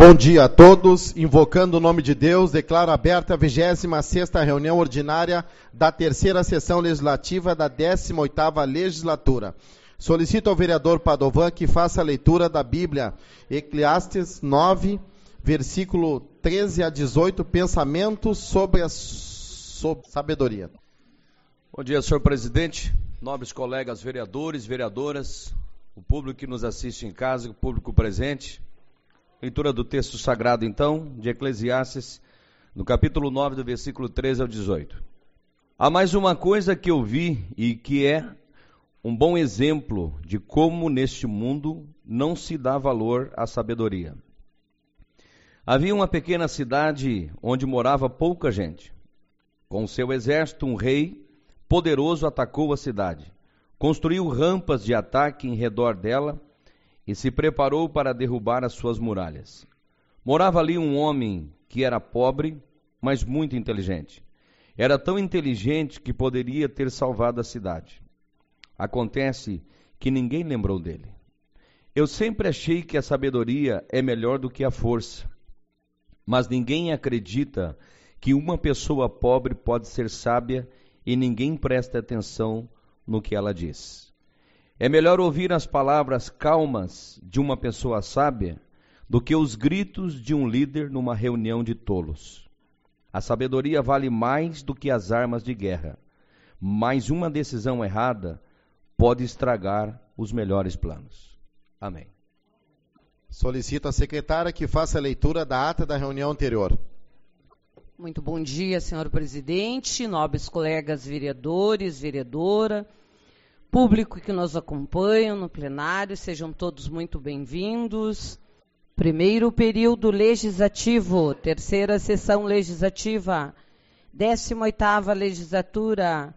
Bom dia a todos. Invocando o nome de Deus, declaro aberta a 26ª reunião ordinária da terceira sessão legislativa da 18ª legislatura. Solicito ao vereador Padovan que faça a leitura da Bíblia, Eclesiastes 9, versículo 13 a 18, pensamentos sobre a sabedoria. Bom dia, senhor presidente, nobres colegas vereadores, vereadoras, o público que nos assiste em casa, o público presente. Leitura do texto sagrado, então, de Eclesiastes, no capítulo 9, do versículo 13 ao 18. Há mais uma coisa que eu vi e que é um bom exemplo de como neste mundo não se dá valor à sabedoria. Havia uma pequena cidade onde morava pouca gente. Com seu exército, um rei poderoso atacou a cidade, construiu rampas de ataque em redor dela e se preparou para derrubar as suas muralhas. Morava ali um homem que era pobre, mas muito inteligente. Era tão inteligente que poderia ter salvado a cidade. Acontece que ninguém lembrou dele. Eu sempre achei que a sabedoria é melhor do que a força, mas ninguém acredita que uma pessoa pobre pode ser sábia e ninguém presta atenção no que ela diz. É melhor ouvir as palavras calmas de uma pessoa sábia do que os gritos de um líder numa reunião de tolos. A sabedoria vale mais do que as armas de guerra, mas uma decisão errada pode estragar os melhores planos. Amém. Solicito à secretária que faça a leitura da ata da reunião anterior. Muito bom dia, senhor presidente, nobres colegas vereadores, vereadora, público que nos acompanha no plenário, sejam todos muito bem-vindos. Primeiro período legislativo, terceira sessão legislativa, 18ª legislatura,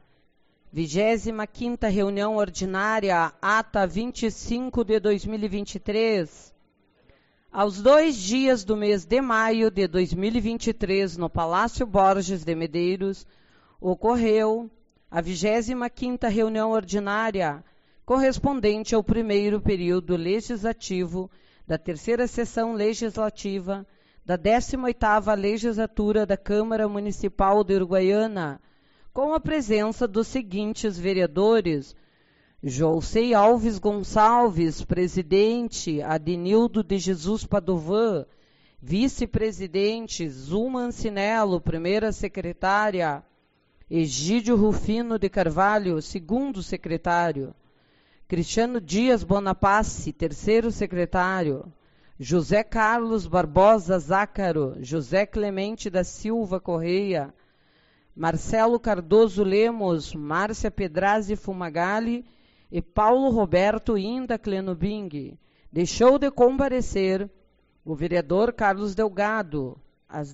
25ª reunião ordinária, ata 25 de 2023. Aos 2 dias do mês de maio de 2023, no Palácio Borges de Medeiros, ocorreu a 25ª reunião ordinária, correspondente ao primeiro período legislativo da terceira sessão legislativa da 18ª legislatura da Câmara Municipal de Uruguaiana, com a presença dos seguintes vereadores: Jousei Alves Gonçalves, presidente; Adenildo de Jesus Padovan, vice-presidente; Zuma Ancinello, primeira secretária; Egídio Rufino de Carvalho, segundo secretário; Cristiano Dias Bonapace, terceiro secretário; José Carlos Barbosa Zácaro, José Clemente da Silva Correia, Marcelo Cardoso Lemos, Márcia Pedrazzi Fumagalli e Paulo Roberto Inda Clenubing. Deixou de comparecer o vereador Carlos Delgado. Às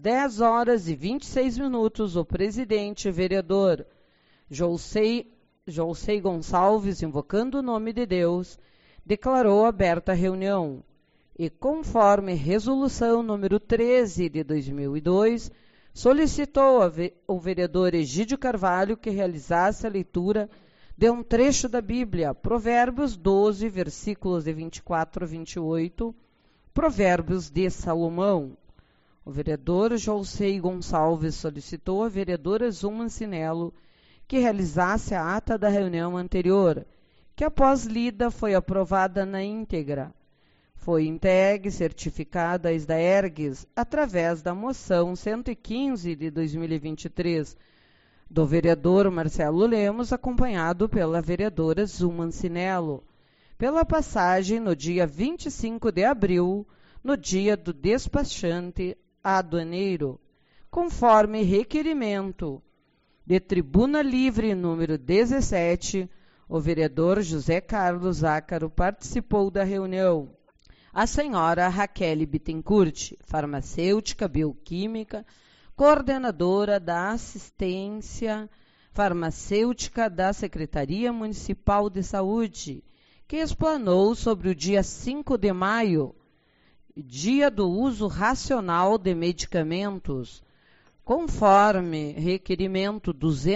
10h26, o presidente vereador Jousei Gonçalves, invocando o nome de Deus, declarou aberta a reunião e, conforme resolução número 13 de 2002, solicitou ao vereador Egídio Carvalho que realizasse a leitura de um trecho da Bíblia, Provérbios 12, versículos de 24 a 28, Provérbios de Salomão. O vereador Jousei Gonçalves solicitou à vereadora Zuma Ancinello que realizasse a ata da reunião anterior, que após lida foi aprovada na íntegra. Foi entregue certificada às Daergues através da moção 115 de 2023, do vereador Marcelo Lemos, acompanhado pela vereadora Zuma Ancinello, pela passagem no dia 25 de abril, no dia do despachante aduaneiro, conforme requerimento de Tribuna Livre número 17, o vereador José Carlos Zácaro participou da reunião. A senhora Raquel Bittencourt, farmacêutica bioquímica, coordenadora da assistência farmacêutica da Secretaria Municipal de Saúde, que explanou sobre o dia 5 de maio, dia do uso racional de medicamentos, conforme requerimento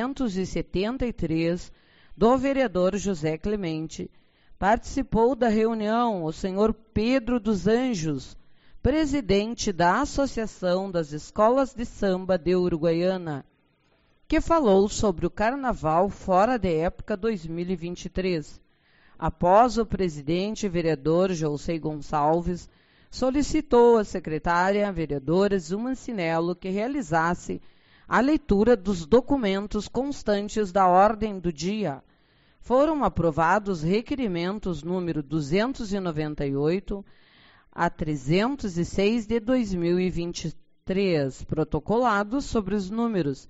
273 do vereador José Clemente. Participou da reunião o senhor Pedro dos Anjos, presidente da Associação das Escolas de Samba de Uruguaiana, que falou sobre o Carnaval fora de época 2023. Após o presidente vereador Jousei Gonçalves solicitou à secretária vereadora Zuma Cinello que realizasse a leitura dos documentos constantes da ordem do dia. Foram aprovados requerimentos número 298 a 306 de 2023, protocolados sobre os números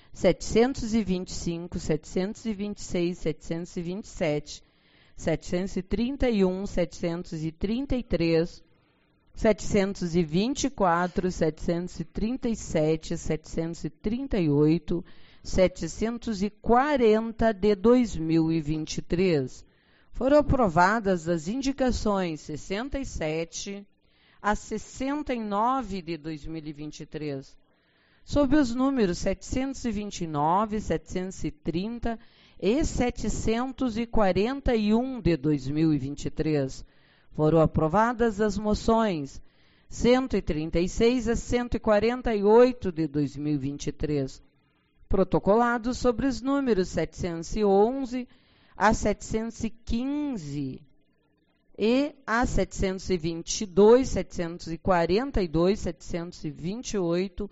725, 726, 727, 731, 733, 724, 737, 738, 740 de 2023. Foram aprovadas as indicações 67 a 69 de 2023. Sob os números 729, 730 e 741 de 2023. Foram aprovadas as moções 136 a 148 de 2023. Protocolados sobre os números 711 a 715 e a 722, 742, 728,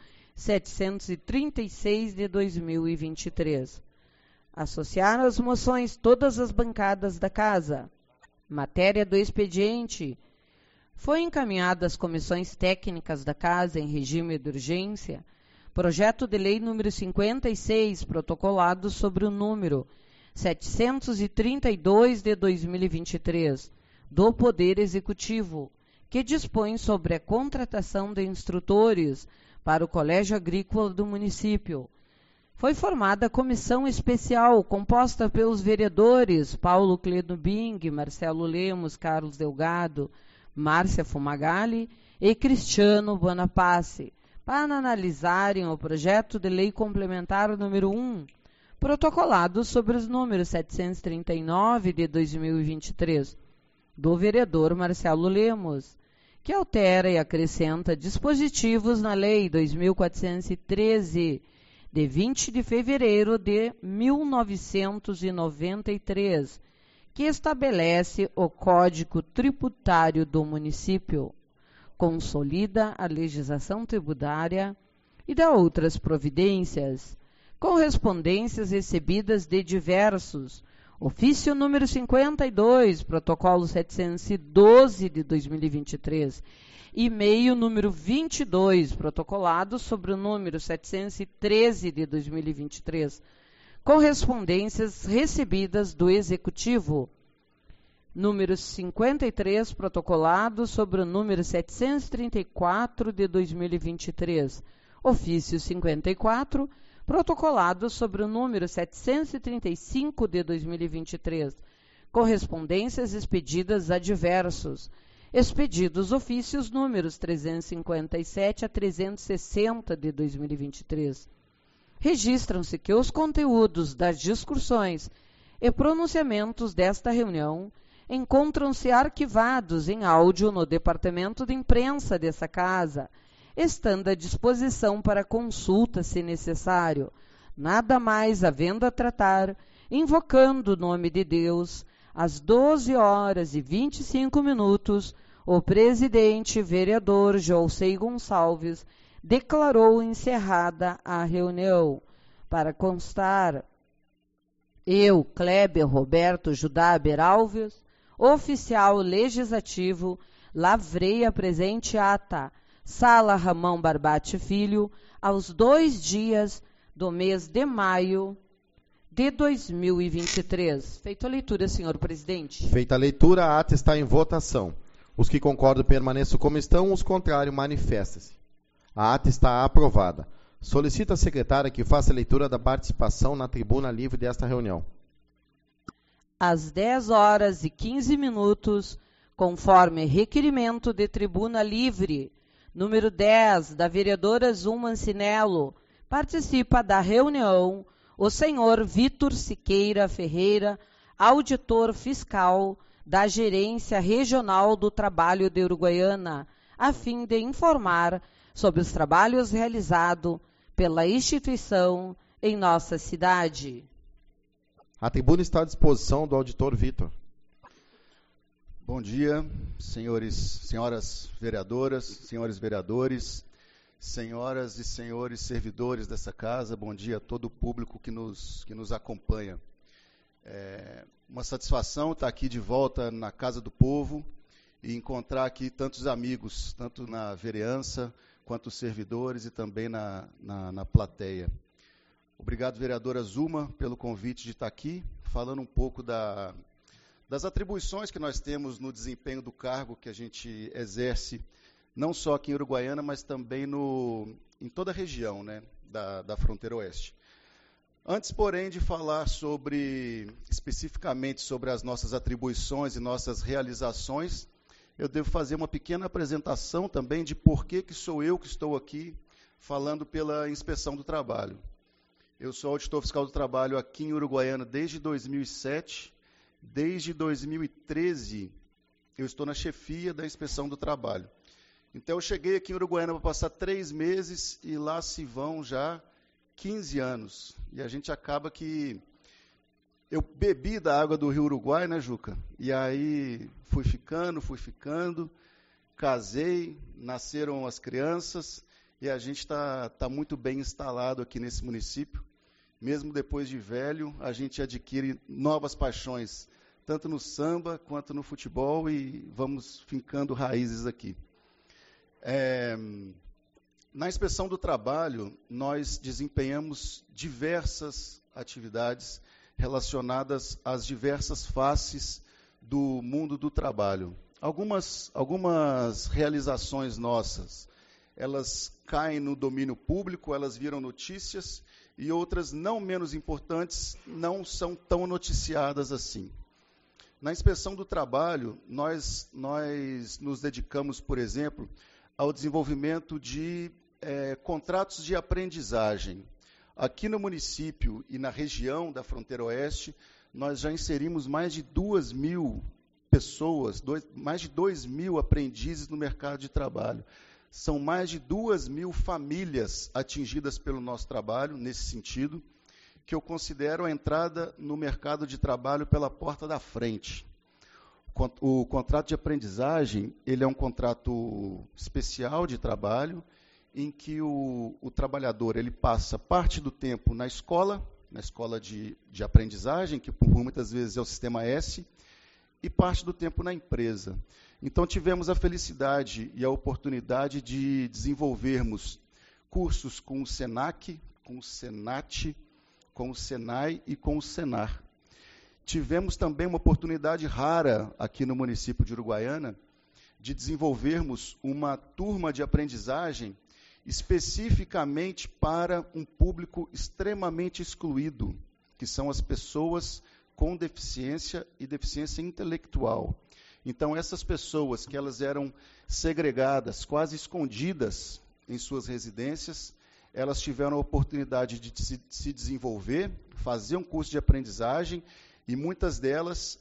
736 de 2023. Associaram as moções todas as bancadas da Casa. Matéria do expediente. Foi encaminhada às comissões técnicas da Casa em regime de urgência projeto de lei número 56, protocolado sobre o número 732 de 2023, do Poder Executivo, que dispõe sobre a contratação de instrutores para o Colégio Agrícola do município. Foi formada a comissão especial, composta pelos vereadores Paulo Cledo Bing, Marcelo Lemos, Carlos Delgado, Márcia Fumagalli e Cristiano Bonapace, para analisarem o projeto de lei complementar número 1, protocolado sobre os números 739 de 2023, do vereador Marcelo Lemos, que altera e acrescenta dispositivos na Lei 2.413, de 20 de fevereiro de 1993, que estabelece o Código Tributário do município, consolida a legislação tributária e dá outras providências, correspondências recebidas de diversos, ofício número 52, protocolo 712 de 2023, e-mail número 22, protocolado sobre o número 713 de 2023, correspondências recebidas do Executivo, número 53, protocolado sobre o número 734 de 2023, ofício 54, protocolado sobre o número 735 de 2023, correspondências expedidas a diversos, expedidos ofícios números 357 a 360 de 2023. Registram-se que os conteúdos das discussões e pronunciamentos desta reunião encontram-se arquivados em áudio no Departamento de Imprensa dessa Casa, estando à disposição para consulta se necessário, nada mais havendo a tratar, invocando o nome de Deus, às 12h25, o presidente vereador Jousei Gonçalves declarou encerrada a reunião. Para constar, eu, Kleber Roberto Judá Beralves, oficial legislativo, lavrei a presente ata, Sala Ramão Barbate Filho, aos 2 dias do mês de maio de 2023. Feita a leitura, senhor presidente. Feita a leitura, a ata está em votação. Os que concordam permaneçam como estão, os contrários manifestem-se. A ata está aprovada. Solicito à secretária que faça a leitura da participação na tribuna livre desta reunião. Às 10h15, conforme requerimento de tribuna livre, número 10, da vereadora Zuma Cinello, participa da reunião o senhor Vitor Siqueira Ferreira, auditor fiscal da Gerência Regional do Trabalho de Uruguaiana, a fim de informar sobre os trabalhos realizados pela instituição em nossa cidade. A tribuna está à disposição do auditor Vitor. Bom dia, senhoras vereadoras, senhores vereadores, senhoras e senhores servidores dessa casa. Bom dia a todo o público que nos acompanha. Uma satisfação estar aqui de volta na Casa do Povo e encontrar aqui tantos amigos, tanto na vereança quanto os servidores e também na plateia. Obrigado, vereadora Zuma, pelo convite de estar aqui, falando um pouco das atribuições que nós temos no desempenho do cargo que a gente exerce, não só aqui em Uruguaiana, mas também em toda a região, né, da fronteira oeste. Antes, porém, de falar especificamente sobre as nossas atribuições e nossas realizações, eu devo fazer uma pequena apresentação também de por que sou eu que estou aqui falando pela Inspeção do Trabalho. Eu sou auditor fiscal do trabalho aqui em Uruguaiana desde 2007. Desde 2013, eu estou na chefia da Inspeção do Trabalho. Então, eu cheguei aqui em Uruguaiana para passar 3 meses e lá se vão já 15 anos. E a gente acaba que... Eu bebi da água do Rio Uruguai, né, Juca? E aí fui ficando, casei, nasceram as crianças e a gente está muito bem instalado aqui nesse município. Mesmo depois de velho, a gente adquire novas paixões, tanto no samba quanto no futebol, e vamos fincando raízes aqui. Na Inspeção do Trabalho, nós desempenhamos diversas atividades relacionadas às diversas faces do mundo do trabalho. Algumas realizações nossas, elas caem no domínio público, elas viram notícias, e outras, não menos importantes, não são tão noticiadas assim. Na Inspeção do Trabalho, nós nos dedicamos, por exemplo, ao desenvolvimento de contratos de aprendizagem. Aqui no município e na região da fronteira oeste, nós já inserimos mais de 2.000 pessoas, mais de 2.000 aprendizes no mercado de trabalho. São mais de 2.000 famílias atingidas pelo nosso trabalho, nesse sentido, que eu considero a entrada no mercado de trabalho pela porta da frente. O contrato de aprendizagem, ele é um contrato especial de trabalho, em que o trabalhador ele passa parte do tempo na escola de aprendizagem, que por muitas vezes é o Sistema S, e parte do tempo na empresa. Então, tivemos a felicidade e a oportunidade de desenvolvermos cursos com o SENAC, com o SENAT, com o SENAI e com o SENAR. Tivemos também uma oportunidade rara aqui no município de Uruguaiana de desenvolvermos uma turma de aprendizagem especificamente para um público extremamente excluído, que são as pessoas com deficiência e deficiência intelectual. Então, essas pessoas que elas eram segregadas, quase escondidas em suas residências, elas tiveram a oportunidade de se desenvolver, fazer um curso de aprendizagem, e muitas delas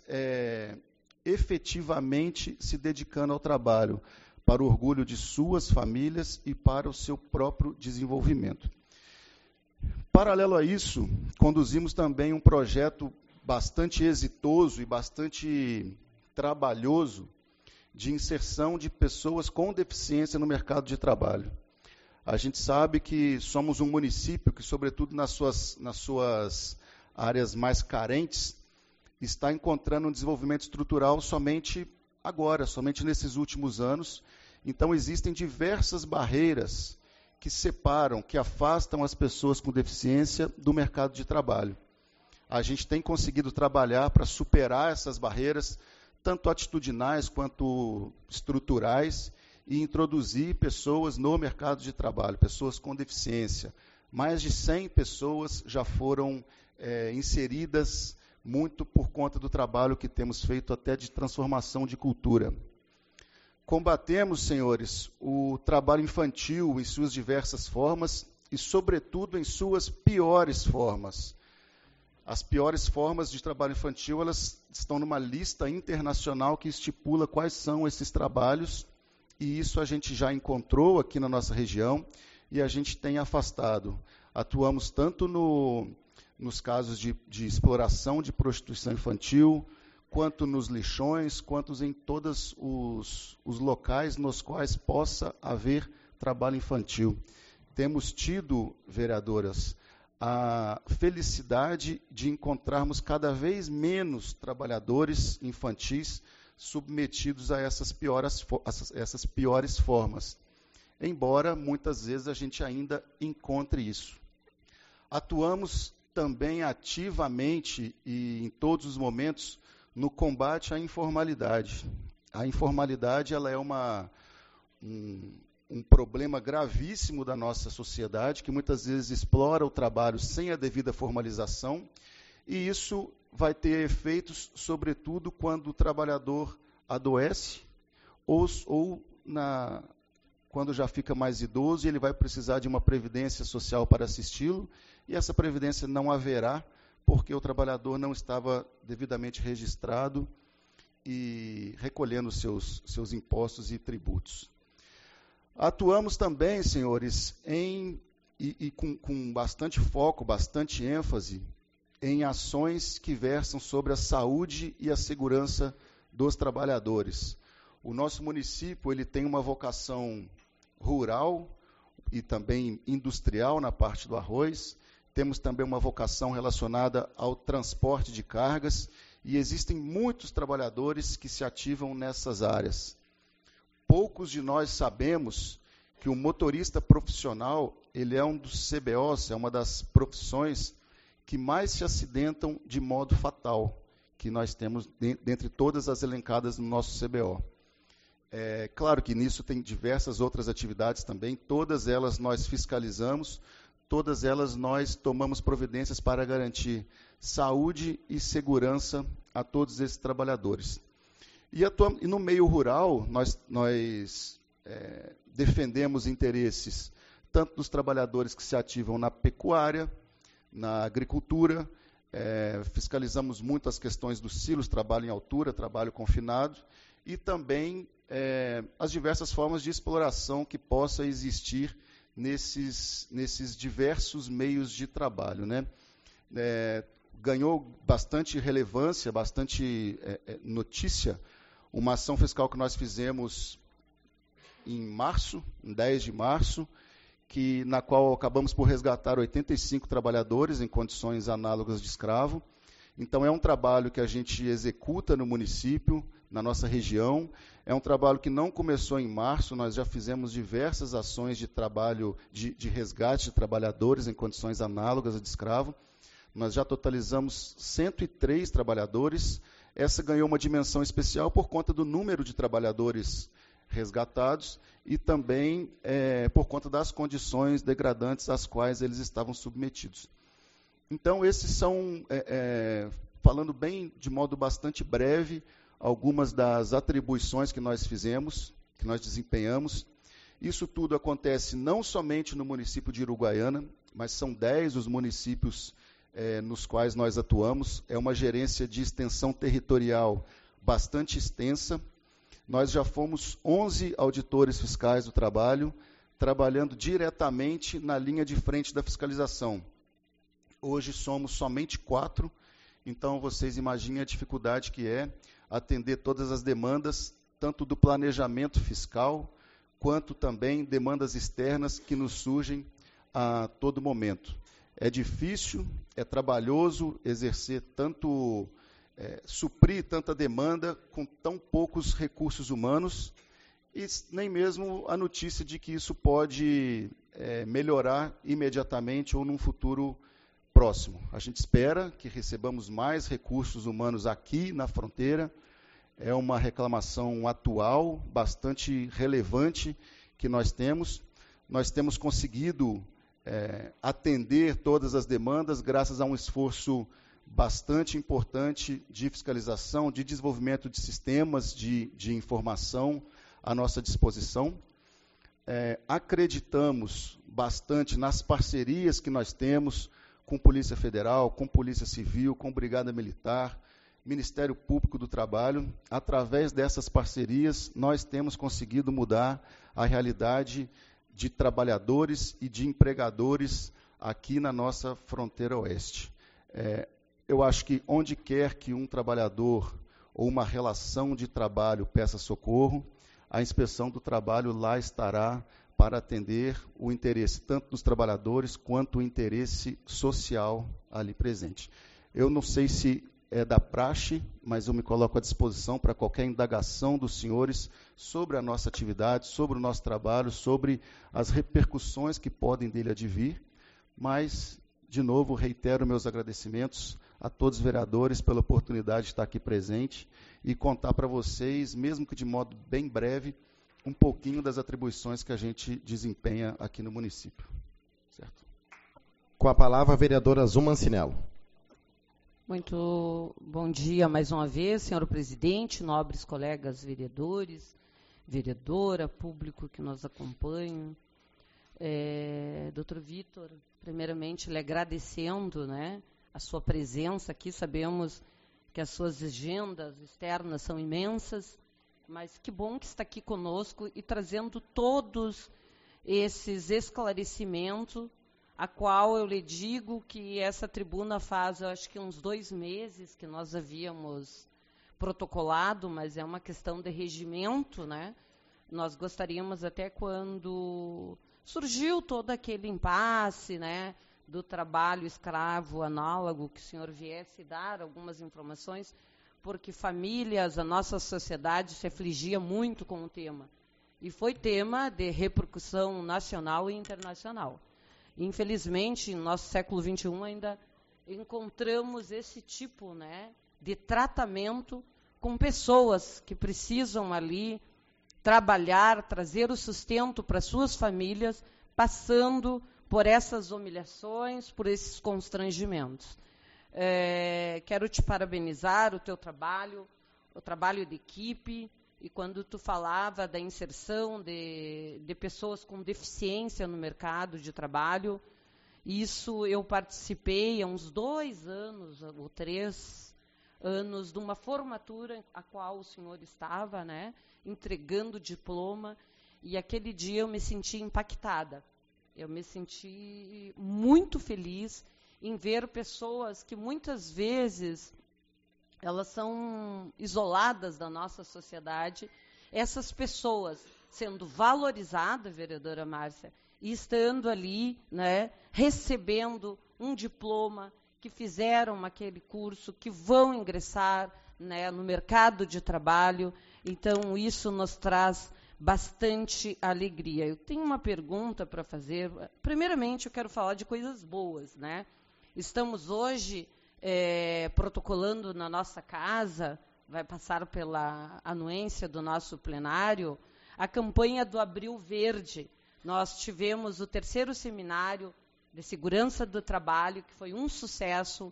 efetivamente se dedicando ao trabalho, para o orgulho de suas famílias e para o seu próprio desenvolvimento. Paralelo a isso, conduzimos também um projeto bastante exitoso e bastante trabalhoso de inserção de pessoas com deficiência no mercado de trabalho. A gente sabe que somos um município que, sobretudo nas suas áreas mais carentes, está encontrando um desenvolvimento estrutural somente agora, somente nesses últimos anos. Então, existem diversas barreiras que separam, que afastam as pessoas com deficiência do mercado de trabalho. A gente tem conseguido trabalhar para superar essas barreiras, tanto atitudinais quanto estruturais, e introduzir pessoas no mercado de trabalho, pessoas com deficiência. Mais de 100 pessoas já foram inseridas, muito por conta do trabalho que temos feito até de transformação de cultura. Combatemos, senhores, o trabalho infantil em suas diversas formas e, sobretudo, em suas piores formas. As piores formas de trabalho infantil, elas estão numa lista internacional que estipula quais são esses trabalhos e isso a gente já encontrou aqui na nossa região e a gente tem afastado. Atuamos tanto nos casos de exploração de prostituição infantil, quanto nos lixões, quanto em todos os locais nos quais possa haver trabalho infantil. Temos tido, vereadoras, a felicidade de encontrarmos cada vez menos trabalhadores infantis submetidos a essas piores formas, embora muitas vezes a gente ainda encontre isso. Atuamos também ativamente e em todos os momentos no combate à informalidade. A informalidade ela é um problema gravíssimo da nossa sociedade, que muitas vezes explora o trabalho sem a devida formalização, e isso vai ter efeitos, sobretudo, quando o trabalhador adoece quando já fica mais idoso e ele vai precisar de uma previdência social para assisti-lo, e essa previdência não haverá, porque o trabalhador não estava devidamente registrado e recolhendo seus impostos e tributos. Atuamos também, senhores, com bastante foco, bastante ênfase, em ações que versam sobre a saúde e a segurança dos trabalhadores. O nosso município ele tem uma vocação rural e também industrial na parte do arroz. Temos também uma vocação relacionada ao transporte de cargas e existem muitos trabalhadores que se ativam nessas áreas. Poucos de nós sabemos que o motorista profissional, ele é um dos CBOs, é uma das profissões que mais se acidentam de modo fatal, que nós temos dentre todas as elencadas no nosso CBO. É claro que nisso tem diversas outras atividades também, todas elas nós fiscalizamos, todas elas nós tomamos providências para garantir saúde e segurança a todos esses trabalhadores. E no meio rural, nós defendemos interesses tanto dos trabalhadores que se ativam na pecuária, na agricultura, fiscalizamos muito as questões dos silos, trabalho em altura, trabalho confinado, e também as diversas formas de exploração que possa existir nesses diversos meios de trabalho, né? Ganhou bastante relevância, bastante notícia, uma ação fiscal que nós fizemos em março, em 10 de março, na qual acabamos por resgatar 85 trabalhadores em condições análogas de escravo. Então, é um trabalho que a gente executa no município, na nossa região. É um trabalho que não começou em março, nós já fizemos diversas ações de trabalho, de resgate de trabalhadores em condições análogas de escravo. Nós já totalizamos 103 trabalhadores. Essa ganhou uma dimensão especial por conta do número de trabalhadores resgatados e também por conta das condições degradantes às quais eles estavam submetidos. Então, esses são, falando bem de modo bastante breve, algumas das atribuições que nós fizemos, que nós desempenhamos. Isso tudo acontece não somente no município de Uruguaiana, mas são 10 os municípios nos quais nós atuamos. É uma gerência de extensão territorial bastante extensa. Nós já fomos 11 auditores fiscais do trabalho, trabalhando diretamente na linha de frente da fiscalização. Hoje somos somente 4, então vocês imaginem a dificuldade que é atender todas as demandas, tanto do planejamento fiscal, quanto também demandas externas que nos surgem a todo momento. É difícil, é trabalhoso exercer suprir tanta demanda com tão poucos recursos humanos e nem mesmo a notícia de que isso pode melhorar imediatamente ou num futuro próximo. A gente espera que recebamos mais recursos humanos aqui na fronteira. É uma reclamação atual, bastante relevante que nós temos. Nós temos conseguido atender todas as demandas graças a um esforço bastante importante de fiscalização, de desenvolvimento de sistemas de informação à nossa disposição. Acreditamos bastante nas parcerias que nós temos com Polícia Federal, com Polícia Civil, com Brigada Militar, Ministério Público do Trabalho, através dessas parcerias, nós temos conseguido mudar a realidade de trabalhadores e de empregadores aqui na nossa fronteira oeste. Eu acho que onde quer que um trabalhador ou uma relação de trabalho peça socorro, a Inspeção do Trabalho lá estará para atender o interesse tanto dos trabalhadores quanto o interesse social ali presente. Eu não sei se é da praxe, mas eu me coloco à disposição para qualquer indagação dos senhores sobre a nossa atividade, sobre o nosso trabalho, sobre as repercussões que podem dele advir, mas, de novo, reitero meus agradecimentos a todos os vereadores pela oportunidade de estar aqui presente e contar para vocês, mesmo que de modo bem breve, um pouquinho das atribuições que a gente desempenha aqui no município. Certo? Com a palavra, a vereadora Zuma Cinello. Muito bom dia mais uma vez, senhor presidente, nobres colegas vereadores, vereadora, público que nos acompanha. Doutor Vitor, primeiramente lhe agradecendo, né, a sua presença aqui. Sabemos que as suas agendas externas são imensas, mas que bom que está aqui conosco e trazendo todos esses esclarecimentos, a qual eu lhe digo que essa tribuna faz, eu acho que uns 2 meses que nós havíamos protocolado, mas é uma questão de regimento, né? Nós gostaríamos até quando surgiu todo aquele impasse, né, do trabalho escravo análogo, que o senhor viesse dar algumas informações, porque famílias, a nossa sociedade se afligia muito com o tema. E foi tema de repercussão nacional e internacional. Infelizmente, no nosso século XXI, ainda encontramos esse tipo, né, de tratamento com pessoas que precisam ali trabalhar, trazer o sustento para suas famílias, passando por essas humilhações, por esses constrangimentos. Quero te parabenizar o teu trabalho, o trabalho de equipe, e quando tu falava da inserção de pessoas com deficiência no mercado de trabalho, isso eu participei há uns 2 anos ou 3 anos de uma formatura a qual o senhor estava, né, entregando o diploma, e aquele dia eu me senti impactada. Eu me senti muito feliz em ver pessoas que muitas vezes elas são isoladas da nossa sociedade, essas pessoas sendo valorizadas, vereadora Márcia, e estando ali, né, recebendo um diploma, que fizeram aquele curso, que vão ingressar, né, no mercado de trabalho. Então, isso nos traz bastante alegria. Eu tenho uma pergunta para fazer. Primeiramente, eu quero falar de coisas boas, né? Estamos hoje protocolando na nossa casa, vai passar pela anuência do nosso plenário, a campanha do Abril Verde. Nós tivemos o 3º seminário de segurança do trabalho, que foi um sucesso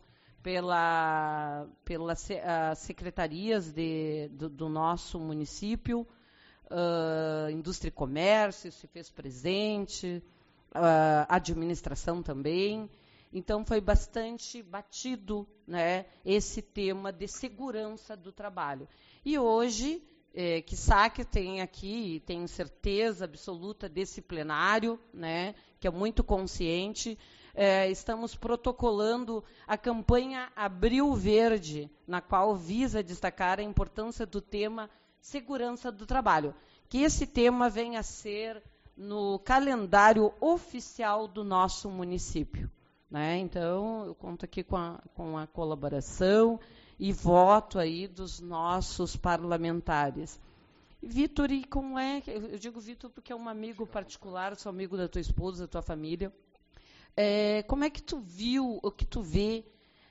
pelas secretarias do nosso município, Indústria e Comércio se fez presente, administração também. Então, foi bastante batido, né, esse tema de segurança do trabalho. E hoje, que tem aqui, tenho certeza absoluta desse plenário, né, que é muito consciente, estamos protocolando a campanha Abril Verde, na qual visa destacar a importância do tema segurança do trabalho. Que esse tema venha a ser no calendário oficial do nosso município. Né? Então, eu conto aqui com a colaboração e voto aí dos nossos parlamentares. Vitor, e como é? Eu digo Vitor porque é um amigo particular, sou amigo da tua esposa, da tua família. Como é que tu viu, o que tu vê,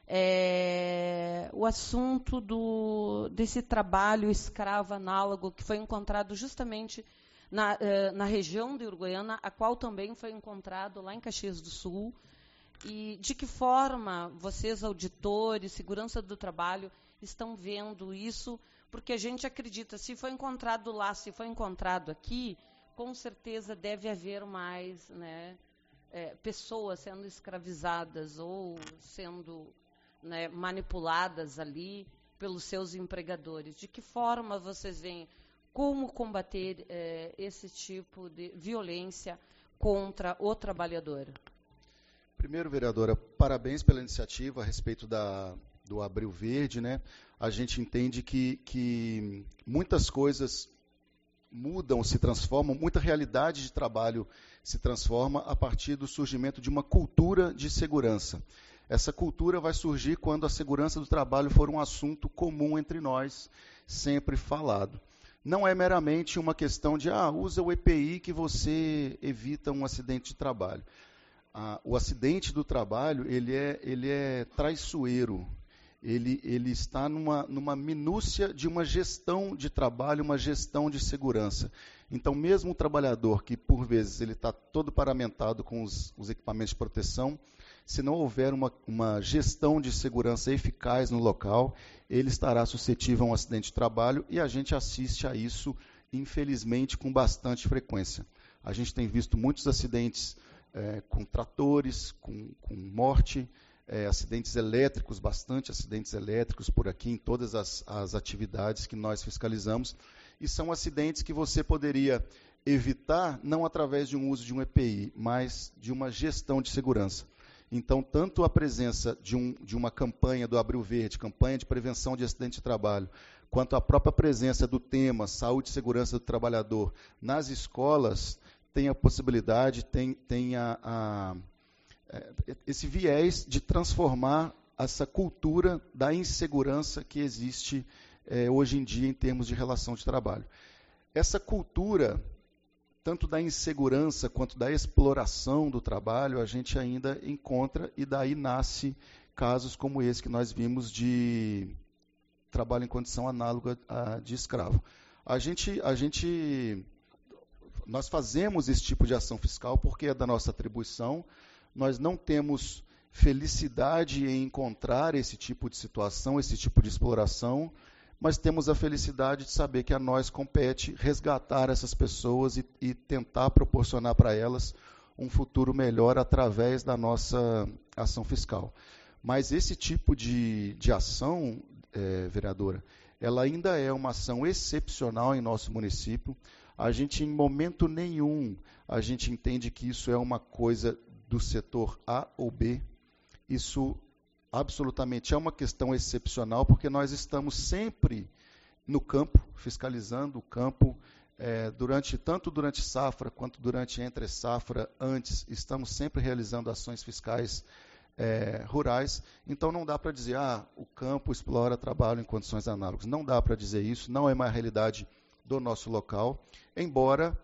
o assunto desse trabalho escravo análogo que foi encontrado justamente na região de Uruguaiana, a qual também foi encontrado lá em Caxias do Sul? E de que forma vocês, auditores, segurança do trabalho, estão vendo isso? Porque a gente acredita, se foi encontrado lá, se foi encontrado aqui, com certeza deve haver mais, né, pessoas sendo escravizadas ou sendo, né, manipuladas ali pelos seus empregadores. De que forma vocês veem como combater esse tipo de violência contra o trabalhador? Primeiro, vereadora, parabéns pela iniciativa a respeito do Abril Verde, né? A gente entende que muitas coisas mudam, se transformam, muita realidade de trabalho se transforma a partir do surgimento de uma cultura de segurança. Essa cultura vai surgir quando a segurança do trabalho for um assunto comum entre nós, sempre falado. Não é meramente uma questão de, usa o EPI que você evita um acidente de trabalho. O acidente do trabalho, ele é traiçoeiro. Ele está numa minúcia de uma gestão de trabalho, uma gestão de segurança. Então, mesmo o trabalhador que, por vezes, ele está todo paramentado com os equipamentos de proteção, se não houver uma gestão de segurança eficaz no local, ele estará suscetível a um acidente de trabalho e a gente assiste a isso, infelizmente, com bastante frequência. A gente tem visto muitos acidentes com tratores, com morte, acidentes elétricos, bastante acidentes elétricos por aqui, em todas as atividades que nós fiscalizamos, e são acidentes que você poderia evitar, não através de um uso de um EPI, mas de uma gestão de segurança. Então, tanto a presença de uma campanha do Abril Verde, campanha de prevenção de acidente de trabalho, quanto a própria presença do tema saúde e segurança do trabalhador nas escolas, tem a possibilidade, tem esse viés de transformar essa cultura da insegurança que existe hoje em dia em termos de relação de trabalho. Essa cultura, tanto da insegurança quanto da exploração do trabalho, a gente ainda encontra, e daí nasce casos como esse que nós vimos de trabalho em condição análoga de escravo. Nós fazemos esse tipo de ação fiscal porque é da nossa atribuição. Nós não temos felicidade em encontrar esse tipo de situação, esse tipo de exploração, mas temos a felicidade de saber que a nós compete resgatar essas pessoas e tentar proporcionar para elas um futuro melhor através da nossa ação fiscal. Mas esse tipo de ação, vereadora, ela ainda é uma ação excepcional em nosso município. A gente, em momento nenhum, a gente entende que isso é uma coisa do setor A ou B. Isso absolutamente é uma questão excepcional, porque nós estamos sempre no campo, fiscalizando o campo, tanto durante safra quanto durante entre safra, antes, estamos sempre realizando ações fiscais rurais. Então não dá para dizer, o campo explora trabalho em condições análogas. Não dá para dizer isso, não é uma realidade do nosso local, embora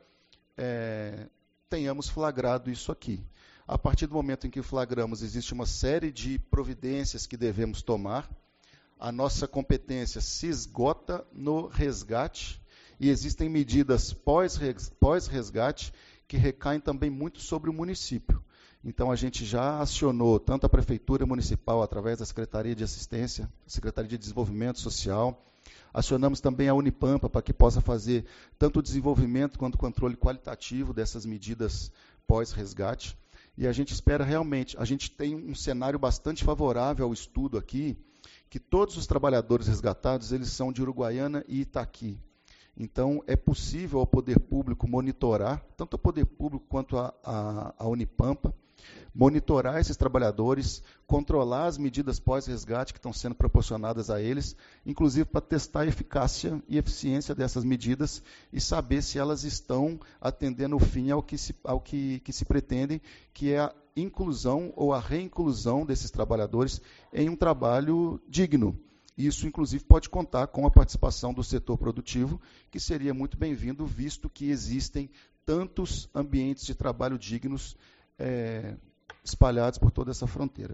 tenhamos flagrado isso aqui. A partir do momento em que flagramos, existe uma série de providências que devemos tomar. A nossa competência se esgota no resgate e existem medidas pós-resgate que recaem também muito sobre o município. Então, a gente já acionou tanto a Prefeitura Municipal, através da Secretaria de Assistência, Secretaria de Desenvolvimento Social, acionamos também a Unipampa para que possa fazer tanto o desenvolvimento quanto o controle qualitativo dessas medidas pós-resgate. E a gente espera realmente, a gente tem um cenário bastante favorável ao estudo aqui, que todos os trabalhadores resgatados, eles são de Uruguaiana e Itaqui. Então, é possível ao poder público monitorar, tanto ao poder público quanto a Unipampa, monitorar esses trabalhadores, controlar as medidas pós-resgate que estão sendo proporcionadas a eles, inclusive para testar a eficácia e eficiência dessas medidas e saber se elas estão atendendo o fim ao que se pretende, que é a inclusão ou a reinclusão desses trabalhadores em um trabalho digno. Isso, inclusive, pode contar com a participação do setor produtivo, que seria muito bem-vindo, visto que existem tantos ambientes de trabalho dignos espalhados por toda essa fronteira.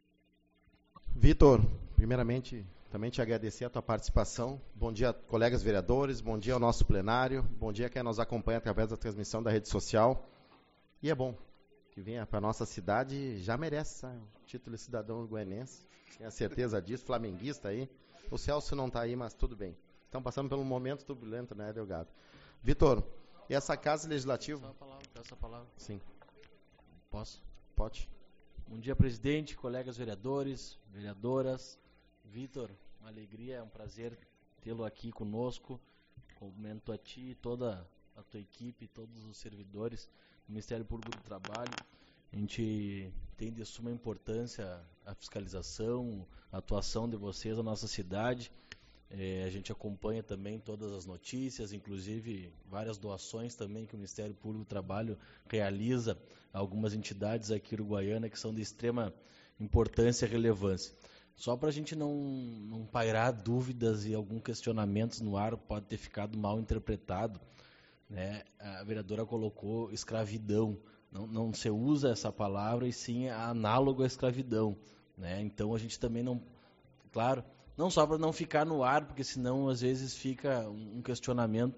Vitor, primeiramente, também te agradecer a tua participação. Bom dia, colegas vereadores, bom dia ao nosso plenário, bom dia a quem nos acompanha através da transmissão da rede social. E é bom que venha para a nossa cidade, já merece o título de cidadão uruguaiense, tenho a certeza disso, flamenguista aí. O Celso não está aí, mas tudo bem. Estão passando por um momento turbulento, né, Delgado? Vitor, e essa Casa Legislativa? Peço a palavra. Sim. Posso? Pode. Bom dia, presidente, colegas vereadores, vereadoras. Vitor, uma alegria, é um prazer tê-lo aqui conosco. Cumprimento a ti e toda a tua equipe, todos os servidores do Ministério Público do Trabalho. A gente tem de suma importância a fiscalização, a atuação de vocês na nossa cidade. A gente acompanha também todas as notícias, inclusive várias doações também que o Ministério Público do Trabalho realiza a algumas entidades aqui uruguaianas que são de extrema importância e relevância. Só para a gente não pairar dúvidas e algum questionamento no ar, pode ter ficado mal interpretado, né? A vereadora colocou escravidão. Não se usa essa palavra, e sim análogo à escravidão, né? Então a gente também não... Claro, não só para não ficar no ar, porque senão às vezes fica um questionamento.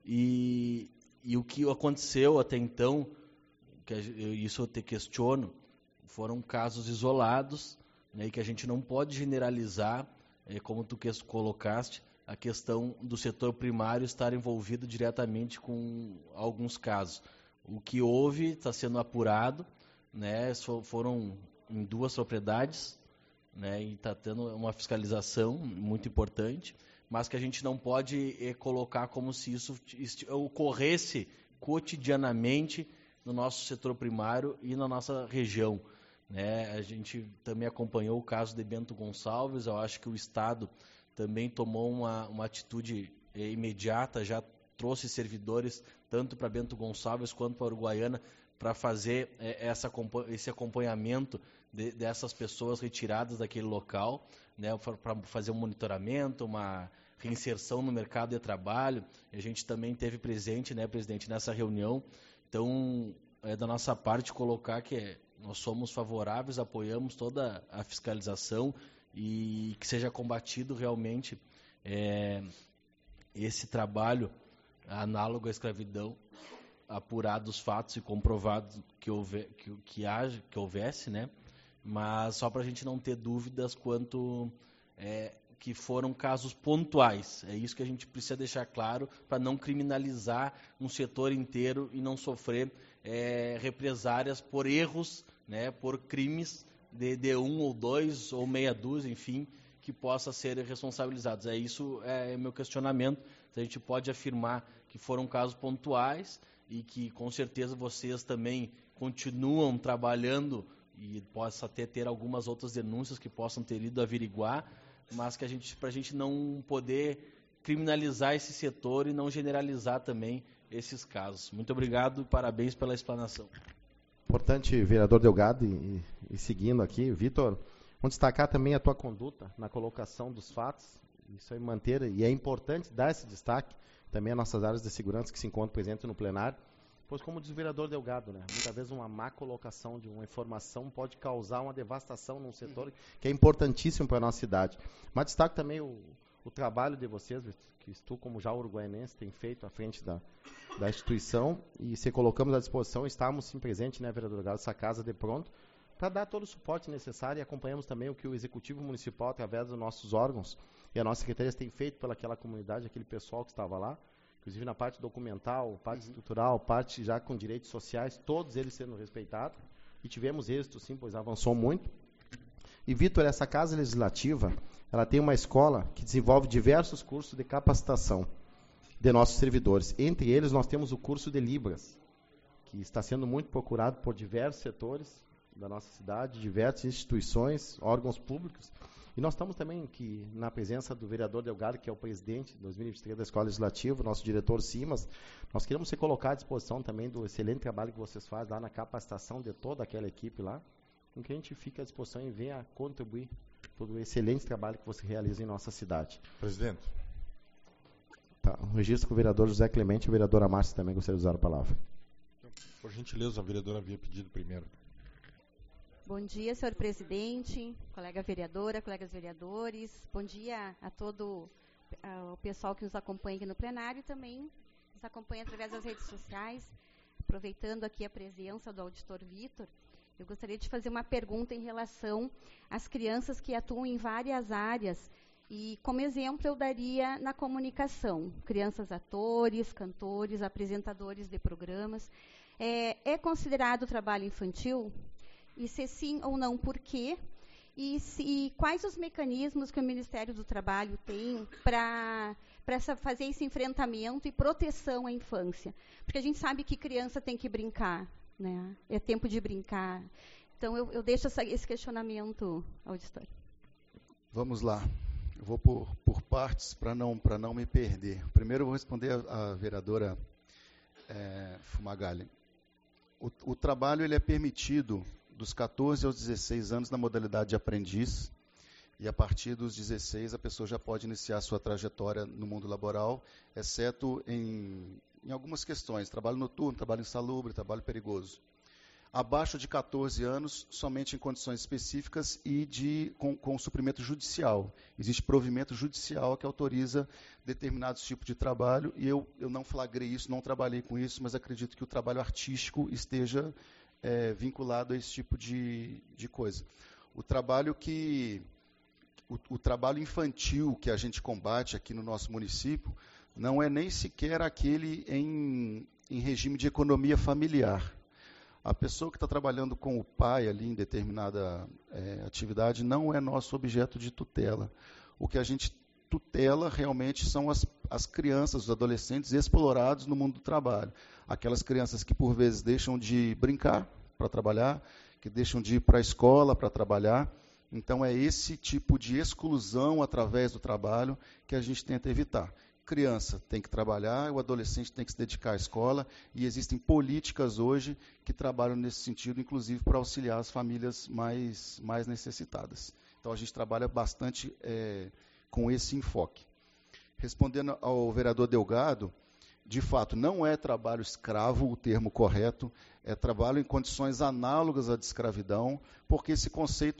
E o que aconteceu até então, isso eu te questiono, foram casos isolados, né, e que a gente não pode generalizar, como tu colocaste, a questão do setor primário estar envolvido diretamente com alguns casos. O que houve está sendo apurado, né, foram em 2 propriedades, né, e está tendo uma fiscalização muito importante, mas que a gente não pode colocar como se isso ocorresse cotidianamente no nosso setor primário e na nossa região, né? A gente também acompanhou o caso de Bento Gonçalves. Eu acho que o Estado também tomou uma atitude imediata, já trouxe servidores tanto para Bento Gonçalves quanto para Uruguaiana para fazer esse acompanhamento dessas pessoas retiradas daquele local, né, para fazer um monitoramento, uma reinserção no mercado de trabalho. A gente também teve presente, né, presidente, nessa reunião. Então, da nossa parte, colocar que nós somos favoráveis, apoiamos toda a fiscalização e que seja combatido realmente esse trabalho análogo à escravidão, apurados os fatos e comprovados que houvesse, né? Mas só para a gente não ter dúvidas quanto que foram casos pontuais. É isso que a gente precisa deixar claro para não criminalizar um setor inteiro e não sofrer represárias por erros, né, por crimes de 1 ou 2 ou meia dúzia, enfim, que possa ser responsabilizados. Isso é meu questionamento. A gente pode afirmar que foram casos pontuais e que com certeza vocês também continuam trabalhando e possa até ter algumas outras denúncias que possam ter ido averiguar, mas que para a gente não poder criminalizar esse setor e não generalizar também esses casos. Muito obrigado e parabéns pela explanação. Importante, vereador Delgado, e seguindo aqui, Vitor, vamos destacar também a tua conduta na colocação dos fatos, isso aí manter, e é importante dar esse destaque também às nossas áreas de segurança que se encontram presentes no plenário, pois como diz o vereador Delgado, né, muitas vezes uma má colocação de uma informação pode causar uma devastação num setor que é importantíssimo para a nossa cidade. Mas destaco também o trabalho de vocês, que tu, como já uruguaianense, tem feito à frente da instituição, e se colocamos à disposição, estamos sim presentes, né, vereador Delgado, essa casa de pronto, para dar todo o suporte necessário, e acompanhamos também o que o Executivo Municipal, através dos nossos órgãos, e a nossa secretaria tem feito pelaquela comunidade, aquele pessoal que estava lá, inclusive na parte documental, parte estrutural, parte já com direitos sociais, todos eles sendo respeitados, e tivemos êxito sim, pois avançou muito. E, Vitor, essa Casa Legislativa, ela tem uma escola que desenvolve diversos cursos de capacitação de nossos servidores. Entre eles, nós temos o curso de Libras, que está sendo muito procurado por diversos setores da nossa cidade, diversas instituições, órgãos públicos. E nós estamos também aqui na presença do vereador Delgado, que é o presidente de 2023 da Escola Legislativa, nosso diretor Simas. Nós queremos se colocar à disposição também do excelente trabalho que vocês fazem lá na capacitação de toda aquela equipe lá, com que a gente fica à disposição e venha contribuir todo o excelente trabalho que você realiza em nossa cidade. Presidente. Tá, o registro com o vereador José Clemente e a vereadora Márcia também gostaria de usar a palavra. Por gentileza, a vereadora havia pedido primeiro. Bom dia, senhor presidente, colega vereadora, colegas vereadores. Bom dia a todo o pessoal que nos acompanha aqui no plenário e também nos acompanha através das redes sociais. Aproveitando aqui a presença do auditor Vitor, eu gostaria de fazer uma pergunta em relação às crianças que atuam em várias áreas. E, como exemplo, eu daria na comunicação. Crianças atores, cantores, apresentadores de programas. É considerado trabalho infantil? E se sim ou não, por quê? E quais os mecanismos que o Ministério do Trabalho tem para fazer esse enfrentamento e proteção à infância? Porque a gente sabe que criança tem que brincar, né? É tempo de brincar. Então, eu deixo esse questionamento ao auditório. Vamos lá. Eu vou por partes para não me perder. Primeiro, eu vou responder à vereadora Fumagalli. O trabalho ele é permitido dos 14 aos 16 anos na modalidade de aprendiz, e a partir dos 16 a pessoa já pode iniciar a sua trajetória no mundo laboral, exceto em algumas questões, trabalho noturno, trabalho insalubre, trabalho perigoso. Abaixo de 14 anos, somente em condições específicas e com suprimento judicial. Existe provimento judicial que autoriza determinados tipos de trabalho, e eu não flagrei isso, não trabalhei com isso, mas acredito que o trabalho artístico esteja vinculado a esse tipo de coisa. O trabalho infantil que a gente combate aqui no nosso município não é nem sequer aquele em regime de economia familiar. A pessoa que está trabalhando com o pai ali em determinada atividade não é nosso objeto de tutela. O que a gente tutela realmente são as crianças, os adolescentes explorados no mundo do trabalho. Aquelas crianças que por vezes deixam de brincar para trabalhar, que deixam de ir para a escola para trabalhar. Então é esse tipo de exclusão através do trabalho que a gente tenta evitar. Criança tem que trabalhar, o adolescente tem que se dedicar à escola, e existem políticas hoje que trabalham nesse sentido, inclusive para auxiliar as famílias mais necessitadas. Então a gente trabalha bastante com esse enfoque. Respondendo ao vereador Delgado, de fato, não é trabalho escravo o termo correto, é trabalho em condições análogas à de escravidão, porque esse conceito,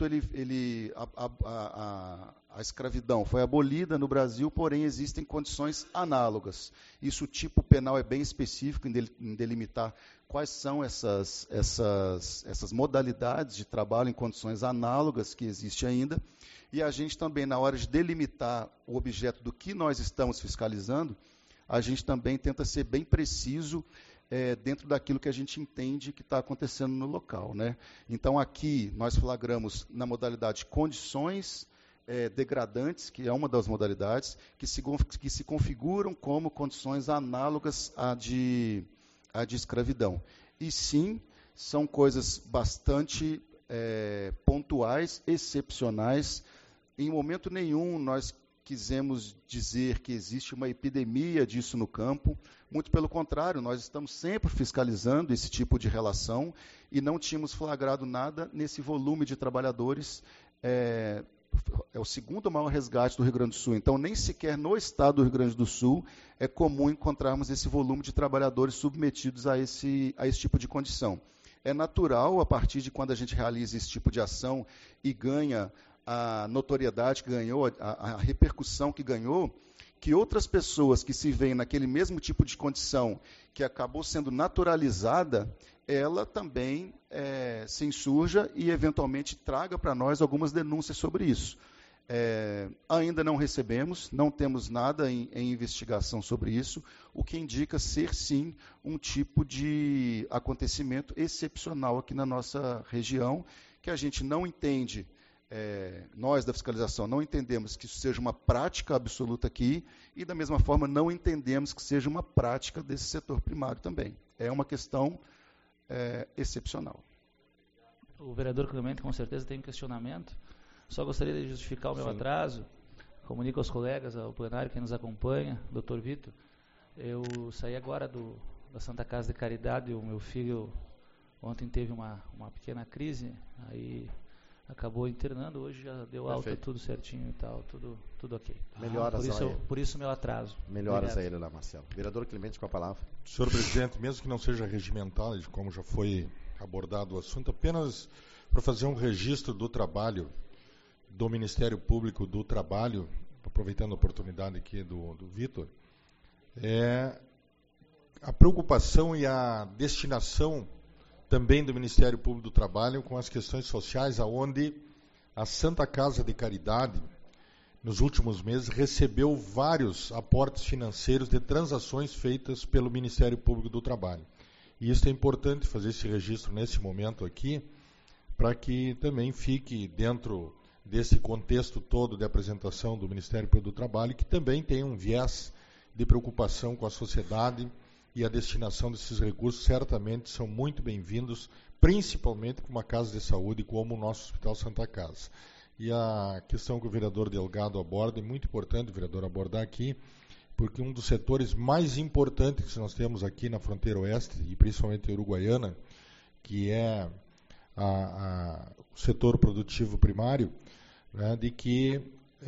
a escravidão foi abolida no Brasil, porém existem condições análogas. Isso, o tipo penal é bem específico em delimitar quais são essas modalidades de trabalho em condições análogas que existe ainda, e a gente também, na hora de delimitar o objeto do que nós estamos fiscalizando, a gente também tenta ser bem preciso dentro daquilo que a gente entende que está acontecendo no local, né? Então, aqui, nós flagramos na modalidade condições degradantes, que é uma das modalidades, que se configuram como condições análogas à de escravidão. E, sim, são coisas bastante pontuais, excepcionais. Em momento nenhum, nós quisemos dizer que existe uma epidemia disso no campo. Muito pelo contrário, nós estamos sempre fiscalizando esse tipo de relação e não tínhamos flagrado nada nesse volume de trabalhadores. É o segundo maior resgate do Rio Grande do Sul. Então, nem sequer no estado do Rio Grande do Sul é comum encontrarmos esse volume de trabalhadores submetidos a esse tipo de condição. É natural, a partir de quando a gente realiza esse tipo de ação e ganha a notoriedade que ganhou, a repercussão que ganhou, que outras pessoas que se veem naquele mesmo tipo de condição que acabou sendo naturalizada, ela também se insurja e eventualmente traga para nós algumas denúncias sobre isso. Ainda não recebemos, não temos nada em investigação sobre isso, o que indica ser, sim, um tipo de acontecimento excepcional aqui na nossa região, que a gente não entende. Nós da fiscalização não entendemos que isso seja uma prática absoluta aqui e, da mesma forma, não entendemos que seja uma prática desse setor primário também. É uma questão excepcional. O vereador Clemente, com certeza, tem um questionamento. Só gostaria de justificar o meu atraso. Comunico aos colegas, ao plenário, quem nos acompanha, doutor Vitor. Eu saí agora da Santa Casa de Caridade. O meu filho ontem teve uma pequena crise, aí acabou internando, hoje já deu alta. Perfeito. Tudo certinho e tal, tudo ok. Melhoras por isso meu atraso. Melhoras a ele lá, Marcelo. Vereador Clemente, com a palavra. Senhor presidente, mesmo que não seja regimental, como já foi abordado o assunto, apenas para fazer um registro do trabalho do Ministério Público do Trabalho, aproveitando a oportunidade aqui do Vitor, a preocupação e a destinação também do Ministério Público do Trabalho com as questões sociais, aonde a Santa Casa de Caridade, nos últimos meses, recebeu vários aportes financeiros de transações feitas pelo Ministério Público do Trabalho. E isso é importante fazer esse registro nesse momento aqui, para que também fique dentro desse contexto todo de apresentação do Ministério Público do Trabalho, que também tem um viés de preocupação com a sociedade, e a destinação desses recursos certamente são muito bem-vindos, principalmente para uma casa de saúde como o nosso Hospital Santa Casa. E a questão que o vereador Delgado aborda, é muito importante o vereador abordar aqui, porque um dos setores mais importantes que nós temos aqui na fronteira oeste, e principalmente em Uruguaiana, que é o setor produtivo primário, né, de que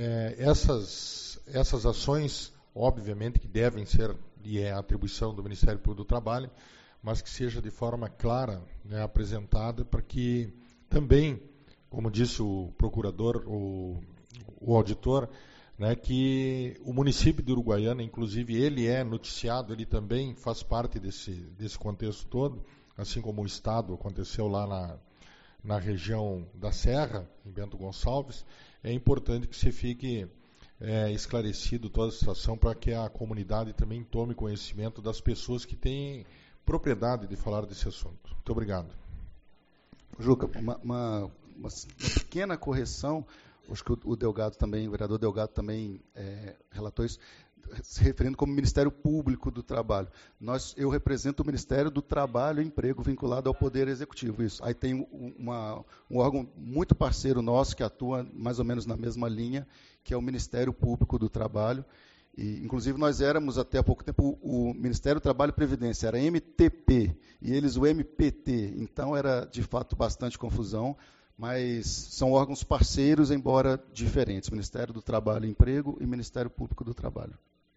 essas ações, obviamente, que devem ser, e é a atribuição do Ministério Público do Trabalho, mas que seja de forma clara, né, apresentada, para que também, como disse o procurador, o auditor, né, que o município de Uruguaiana, inclusive, ele é noticiado, ele também faz parte desse contexto todo, assim como o Estado aconteceu lá na região da Serra, em Bento Gonçalves. É importante que se fique esclarecido toda a situação para que a comunidade também tome conhecimento das pessoas que têm propriedade de falar desse assunto. Muito obrigado. Juca, uma pequena correção, acho que o Delgado também, o vereador Delgado também relatou isso, se referindo como Ministério Público do Trabalho. Eu represento o Ministério do Trabalho e Emprego vinculado ao Poder Executivo, isso. Aí tem um órgão muito parceiro nosso que atua mais ou menos na mesma linha, que é o Ministério Público do Trabalho. E, inclusive, nós éramos até há pouco tempo o Ministério do Trabalho e Previdência, era MTP, e eles o MPT. Então, era de fato bastante confusão, mas são órgãos parceiros, embora diferentes, Ministério do Trabalho e Emprego e Ministério Público do Trabalho.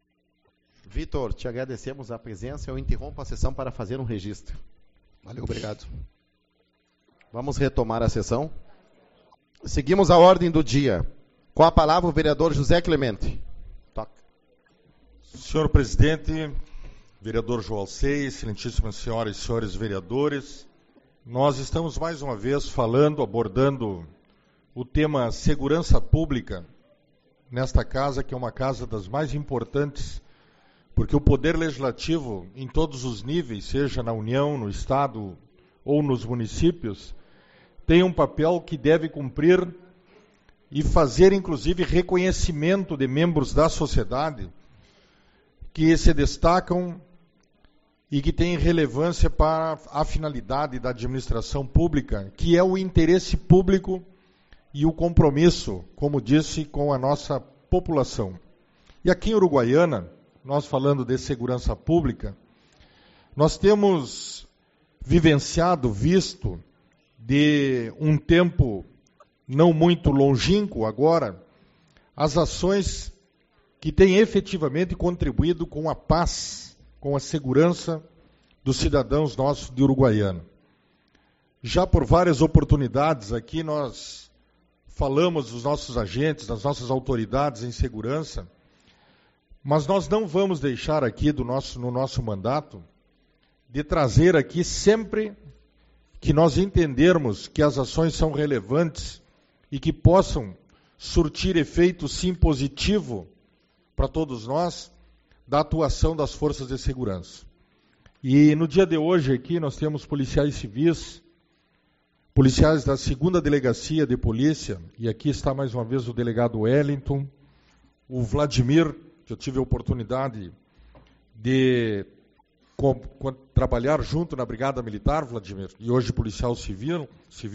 Vitor, te agradecemos a presença. Eu interrompo a sessão para fazer um registro. Valeu, obrigado. Vamos retomar a sessão. Seguimos a ordem do dia. Com a palavra o vereador José Clemente. Toca. Senhor presidente, vereador João Alcei, excelentíssimas senhoras e senhores vereadores, nós estamos mais uma vez abordando o tema segurança pública nesta casa, que é uma casa das mais importantes, porque o Poder Legislativo, em todos os níveis, seja na União, no Estado ou nos municípios, tem um papel que deve cumprir e fazer, inclusive, reconhecimento de membros da sociedade que se destacam e que têm relevância para a finalidade da administração pública, que é o interesse público e o compromisso, como disse, com a nossa população. E aqui em Uruguaiana, nós falando de segurança pública, nós temos visto de um tempo não muito longínquo agora, as ações que têm efetivamente contribuído com a paz, com a segurança dos cidadãos nossos de Uruguaiana. Já por várias oportunidades aqui nós falamos dos nossos agentes, das nossas autoridades em segurança, mas nós não vamos deixar aqui no nosso mandato de trazer aqui sempre que nós entendermos que as ações são relevantes e que possam surtir efeito sim positivo para todos nós, da atuação das forças de segurança. E no dia de hoje aqui nós temos policiais civis, policiais da 2ª Delegacia de Polícia, e aqui está mais uma vez o delegado Wellington, o Vladimir, que eu tive a oportunidade de trabalhar junto na Brigada Militar, Vladimir, e hoje policial civil,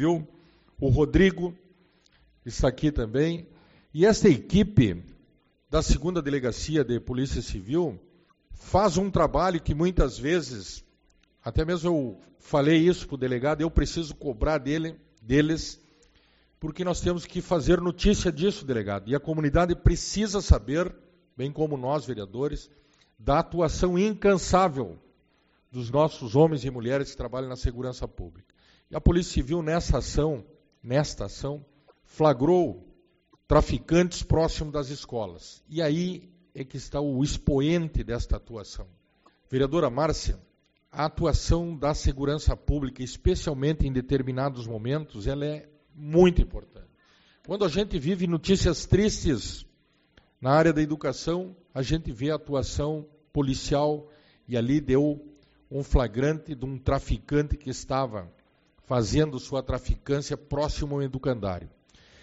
o Rodrigo está aqui também, e esta equipe da 2ª Delegacia de Polícia Civil faz um trabalho que muitas vezes, até mesmo eu falei isso para o delegado, eu preciso cobrar deles, porque nós temos que fazer notícia disso, delegado, e a comunidade precisa saber, bem como nós, vereadores, da atuação incansável dos nossos homens e mulheres que trabalham na segurança pública. E a Polícia Civil, nesta ação, flagrou traficantes próximos das escolas. E aí é que está o expoente desta atuação. Vereadora Márcia, a atuação da segurança pública, especialmente em determinados momentos, ela é muito importante. Quando a gente vive notícias tristes na área da educação, a gente vê a atuação policial, e ali deu um flagrante de um traficante que estava fazendo sua traficância próximo ao educandário.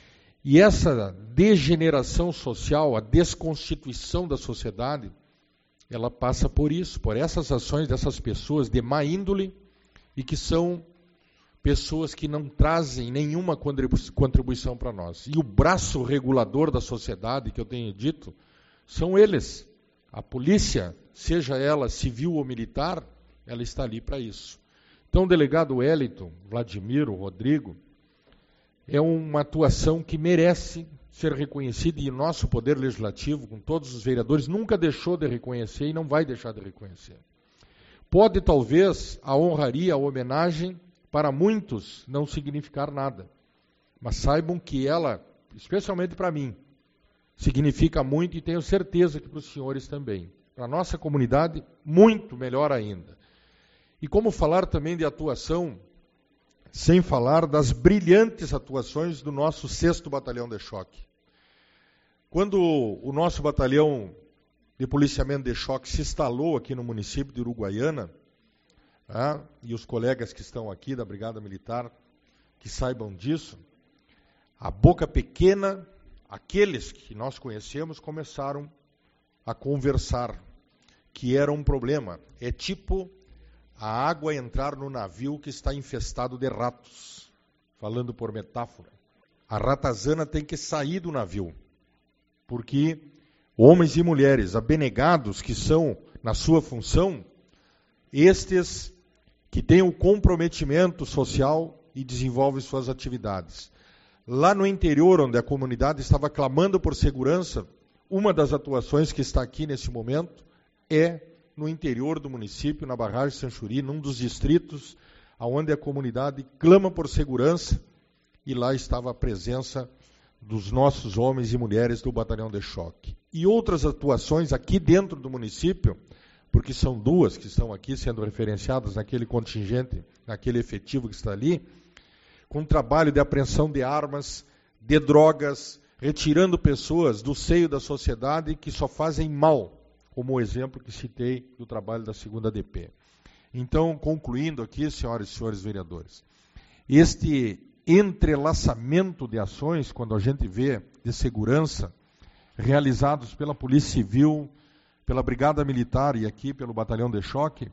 E essa degeneração social, a desconstituição da sociedade, ela passa por isso, por essas ações dessas pessoas de má índole e que são pessoas que não trazem nenhuma contribuição para nós. E o braço regulador da sociedade, que eu tenho dito, são eles. A polícia, seja ela civil ou militar, ela está ali para isso. Então, o delegado Wellington, Vladimiro, Rodrigo, é uma atuação que merece ser reconhecida e o nosso Poder Legislativo, com todos os vereadores, nunca deixou de reconhecer e não vai deixar de reconhecer. Pode, talvez, a honraria, a homenagem, para muitos, não significar nada. Mas saibam que ela, especialmente para mim, significa muito e tenho certeza que para os senhores também. Para a nossa comunidade, muito melhor ainda. E como falar também de atuação, sem falar das brilhantes atuações do nosso 6º Batalhão de Choque. Quando o nosso batalhão de policiamento de choque se instalou aqui no município de Uruguaiana, e os colegas que estão aqui da Brigada Militar, que saibam disso, a boca pequena, aqueles que nós conhecemos, começaram a conversar, que era um problema. É tipo a água entrar no navio que está infestado de ratos, falando por metáfora. A ratazana tem que sair do navio, porque homens e mulheres abnegados que são na sua função, estes que têm o comprometimento social e desenvolvem suas atividades. Lá no interior, onde a comunidade estava clamando por segurança, uma das atuações que está aqui nesse momento é no interior do município, na barragem Sanchuri, num dos distritos onde a comunidade clama por segurança, e lá estava a presença dos nossos homens e mulheres do Batalhão de Choque. E outras atuações aqui dentro do município, porque são duas que estão aqui sendo referenciadas naquele contingente, naquele efetivo que está ali, com trabalho de apreensão de armas, de drogas, retirando pessoas do seio da sociedade que só fazem mal, como o exemplo que citei do trabalho da 2ª DP. Então, concluindo aqui, senhoras e senhores vereadores, este entrelaçamento de ações, quando a gente vê de segurança, realizados pela Polícia Civil, pela Brigada Militar e aqui pelo Batalhão de Choque,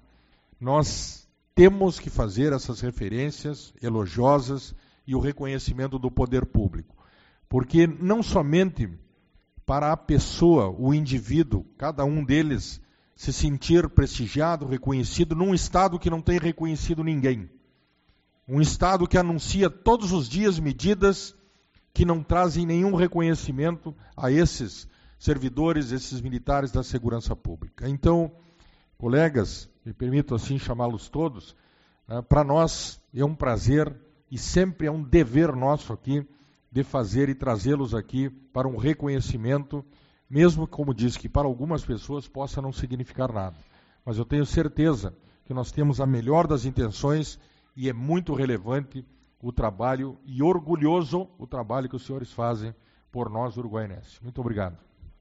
nós temos que fazer essas referências elogiosas e o reconhecimento do poder público. Porque não somente para a pessoa, o indivíduo, cada um deles se sentir prestigiado, reconhecido, num Estado que não tem reconhecido ninguém. Um Estado que anuncia todos os dias medidas que não trazem nenhum reconhecimento a esses servidores, esses militares da segurança pública. Então, colegas, me permito assim chamá-los todos, para nós é um prazer e sempre é um dever nosso aqui de fazer e trazê-los aqui para um reconhecimento, mesmo, como disse, que para algumas pessoas possa não significar nada. Mas eu tenho certeza que nós temos a melhor das intenções e é muito relevante o trabalho e orgulhoso o trabalho que os senhores fazem por nós, uruguaienses. Muito obrigado.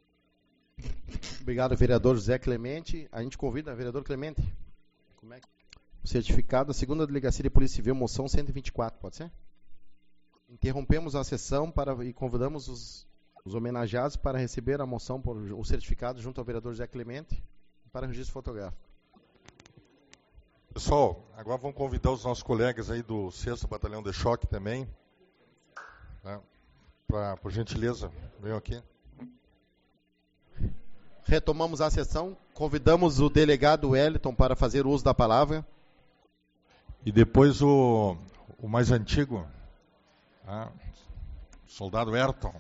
Obrigado, vereador José Clemente. A gente convida, vereador Clemente, como é que... o certificado da 2ª Delegacia de Polícia Civil, moção 124, pode ser? Interrompemos a sessão e convidamos os homenageados para receber a moção, o certificado junto ao vereador José Clemente para registro fotográfico. Pessoal, agora vamos convidar os nossos colegas aí do 6º Batalhão de Choque também, por gentileza, venham aqui. Retomamos a sessão, convidamos o delegado Wellington para fazer uso da palavra. E depois o mais antigo, soldado Ayrton.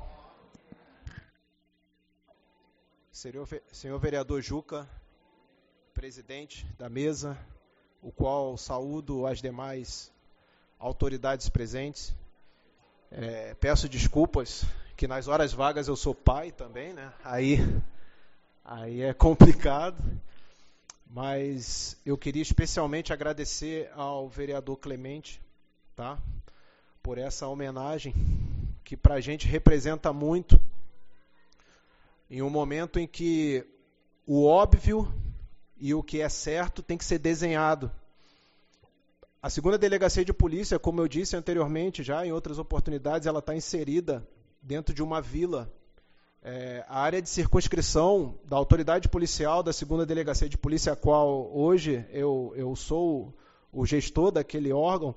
Senhor vereador Juca, presidente da mesa, o qual saúdo as demais autoridades presentes. Peço desculpas, que nas horas vagas eu sou pai também, né? Aí é complicado, mas eu queria especialmente agradecer ao vereador Clemente, tá? Por essa homenagem que para a gente representa muito, em um momento em que o óbvio e o que é certo tem que ser desenhado. A 2ª Delegacia de Polícia, como eu disse anteriormente, já em outras oportunidades, ela está inserida dentro de uma vila. A área de circunscrição da autoridade policial da 2ª Delegacia de Polícia, a qual hoje eu sou o gestor daquele órgão,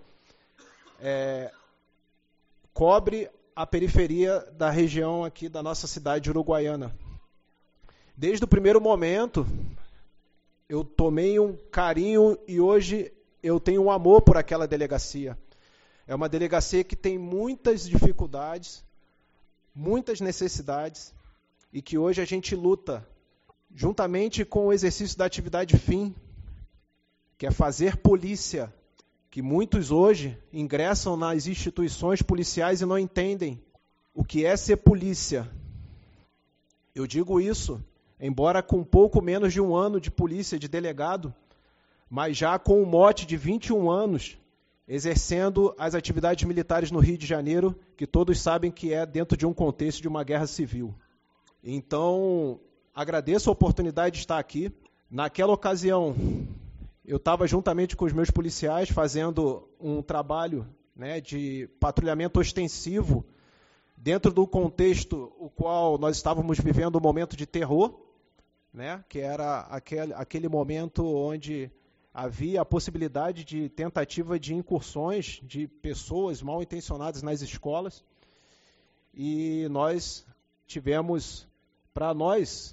cobre a periferia da região aqui da nossa cidade de Uruguaiana. Desde o primeiro momento, eu tomei um carinho e hoje eu tenho um amor por aquela delegacia. É uma delegacia que tem muitas dificuldades, muitas necessidades, e que hoje a gente luta, juntamente com o exercício da atividade fim, que é fazer polícia, que muitos hoje ingressam nas instituições policiais e não entendem o que é ser polícia. Eu digo isso, embora com pouco menos de um ano de polícia, de delegado, mas já com um mote de 21 anos, exercendo as atividades militares no Rio de Janeiro, que todos sabem que é dentro de um contexto de uma guerra civil. Então, agradeço a oportunidade de estar aqui. Naquela ocasião, eu estava juntamente com os meus policiais fazendo um trabalho, né, de patrulhamento ostensivo dentro do contexto o qual nós estávamos vivendo um momento de terror, né, que era aquele momento onde havia a possibilidade de tentativa de incursões de pessoas mal intencionadas nas escolas, e nós tivemos, para nós,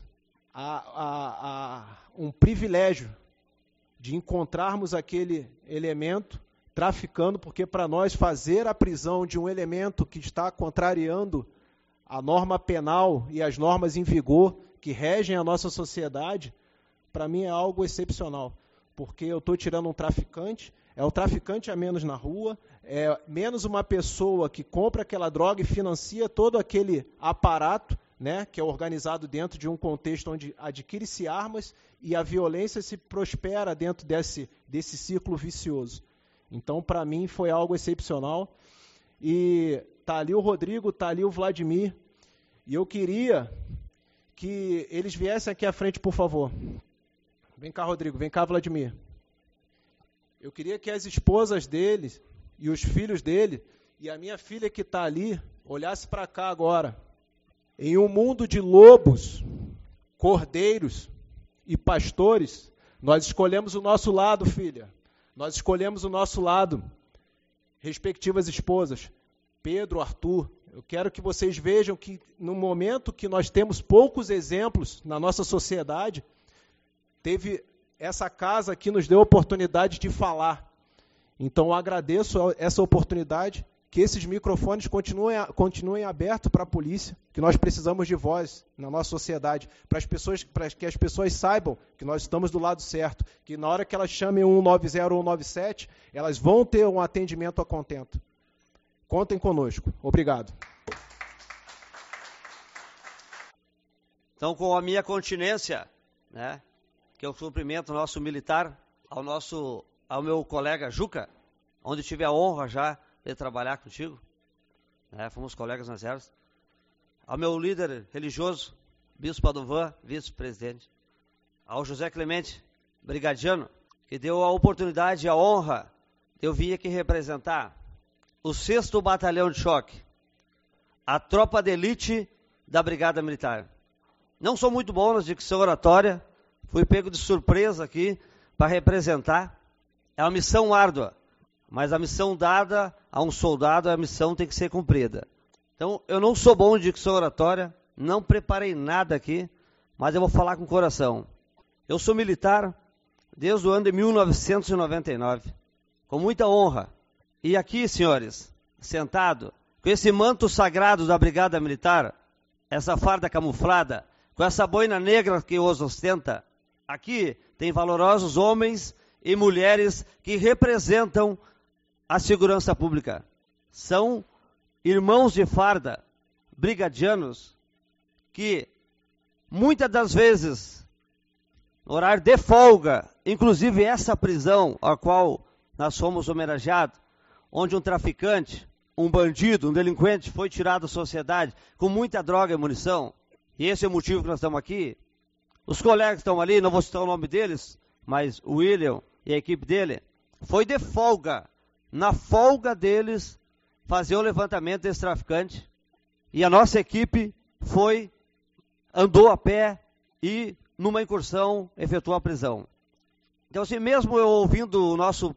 um privilégio de encontrarmos aquele elemento traficando, porque para nós fazer a prisão de um elemento que está contrariando a norma penal e as normas em vigor que regem a nossa sociedade, para mim é algo excepcional, porque eu estou tirando um traficante, é um traficante a menos na rua, é menos uma pessoa que compra aquela droga e financia todo aquele aparato, né, que é organizado dentro de um contexto onde adquire-se armas e a violência se prospera dentro desse ciclo vicioso. Então, para mim, foi algo excepcional. E está ali o Rodrigo, está ali o Vladimir, e eu queria que eles viessem aqui à frente, por favor. Vem cá, Rodrigo, vem cá, Vladimir. Eu queria que as esposas deles e os filhos dele, e a minha filha que está ali, olhassem para cá agora. Em um mundo de lobos, cordeiros e pastores, nós escolhemos o nosso lado, filha. Nós escolhemos o nosso lado. Respectivas esposas, Pedro, Arthur, eu quero que vocês vejam que no momento que nós temos poucos exemplos na nossa sociedade, teve essa casa que nos deu a oportunidade de falar. Então eu agradeço essa oportunidade, que esses microfones continuem abertos para a polícia, que nós precisamos de voz na nossa sociedade, para que as pessoas saibam que nós estamos do lado certo, que na hora que elas chamem 190 ou 197, elas vão ter um atendimento a contento. Contem conosco. Obrigado. Então, com a minha continência, né, que eu cumprimento o nosso militar, ao meu colega Juca, onde tive a honra já de trabalhar contigo, né, fomos colegas nas ervas, ao meu líder religioso, Bispo Padovan, vice-presidente, ao José Clemente, brigadiano, que deu a oportunidade e a honra de eu vir aqui representar o 6º Batalhão de Choque, a tropa de elite da Brigada Militar. Não sou muito bom na dicção oratória, fui pego de surpresa aqui para representar. É uma missão árdua, mas a missão dada a um soldado, a missão tem que ser cumprida. Então, eu não sou bom de dicção oratória, não preparei nada aqui, mas eu vou falar com o coração. Eu sou militar desde o ano de 1999, com muita honra. E aqui, senhores, sentado, com esse manto sagrado da Brigada Militar, essa farda camuflada, com essa boina negra que os ostenta, aqui tem valorosos homens e mulheres que representam a segurança pública. São irmãos de farda, brigadianos, que muitas das vezes, no horário de folga, inclusive essa prisão a qual nós fomos homenageados, onde um traficante, um bandido, um delinquente foi tirado da sociedade com muita droga e munição, e esse é o motivo que nós estamos aqui. Os colegas que estão ali, não vou citar o nome deles, mas o William e a equipe dele, foi de folga, na folga deles, fazer o levantamento desse traficante, e a nossa equipe andou a pé e, numa incursão, efetuou a prisão. Então, assim, mesmo eu ouvindo o nosso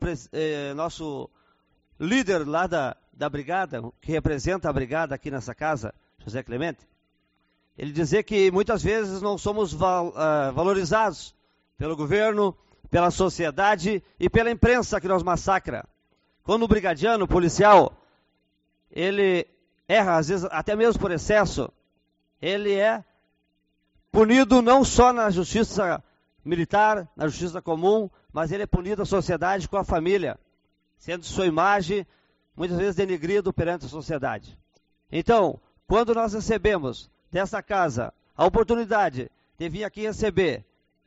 líder lá da brigada, que representa a brigada aqui nessa casa, José Clemente, ele dizer que muitas vezes não somos valorizados pelo governo, pela sociedade e pela imprensa que nos massacra. Quando o brigadiano, o policial, ele erra, às vezes até mesmo por excesso, ele é punido não só na justiça militar, na justiça comum, mas ele é punido na sociedade com a família, sendo sua imagem muitas vezes denegrido perante a sociedade. Então, quando nós recebemos dessa casa a oportunidade de vir aqui receber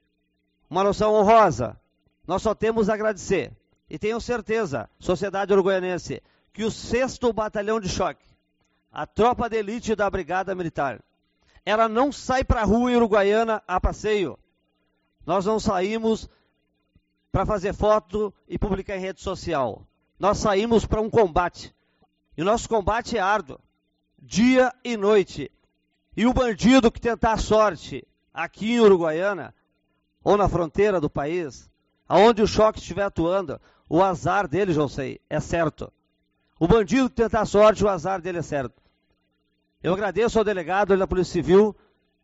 uma noção honrosa, nós só temos a agradecer. E tenho certeza, sociedade uruguaianense, que o 6º Batalhão de Choque, a tropa de elite da Brigada Militar, ela não sai para a rua em Uruguaiana a passeio. Nós não saímos para fazer foto e publicar em rede social. Nós saímos para um combate. E o nosso combate é árduo, dia e noite. E o bandido que tentar a sorte aqui em Uruguaiana, ou na fronteira do país, aonde o choque estiver atuando, o azar dele, já sei, é certo. O bandido que tentar a sorte, o azar dele é certo. Eu agradeço ao delegado da Polícia Civil,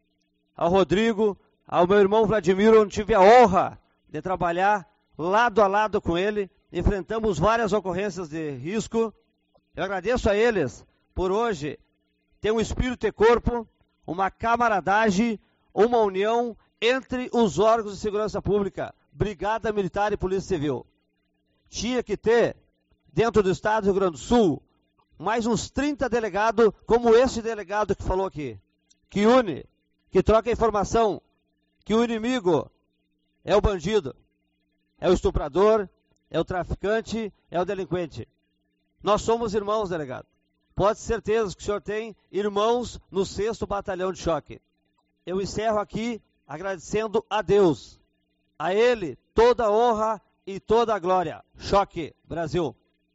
ao Rodrigo, ao meu irmão Vladimir, onde tive a honra de trabalhar lado a lado com ele. Enfrentamos várias ocorrências de risco. Eu agradeço a eles por hoje ter um espírito e corpo, uma camaradagem, uma união entre os órgãos de segurança pública, Brigada Militar e Polícia Civil. Tinha que ter, dentro do estado do Rio Grande do Sul, mais uns 30 delegados, como esse delegado que falou aqui, que une, que troca informação, que o inimigo é o bandido, é o estuprador, é o traficante, é o delinquente. Nós somos irmãos, delegado. Pode ter certeza que o senhor tem irmãos no 6º Batalhão de Choque. Eu encerro aqui agradecendo a Deus, a Ele toda a honra e toda a glória. Choque, Brasil.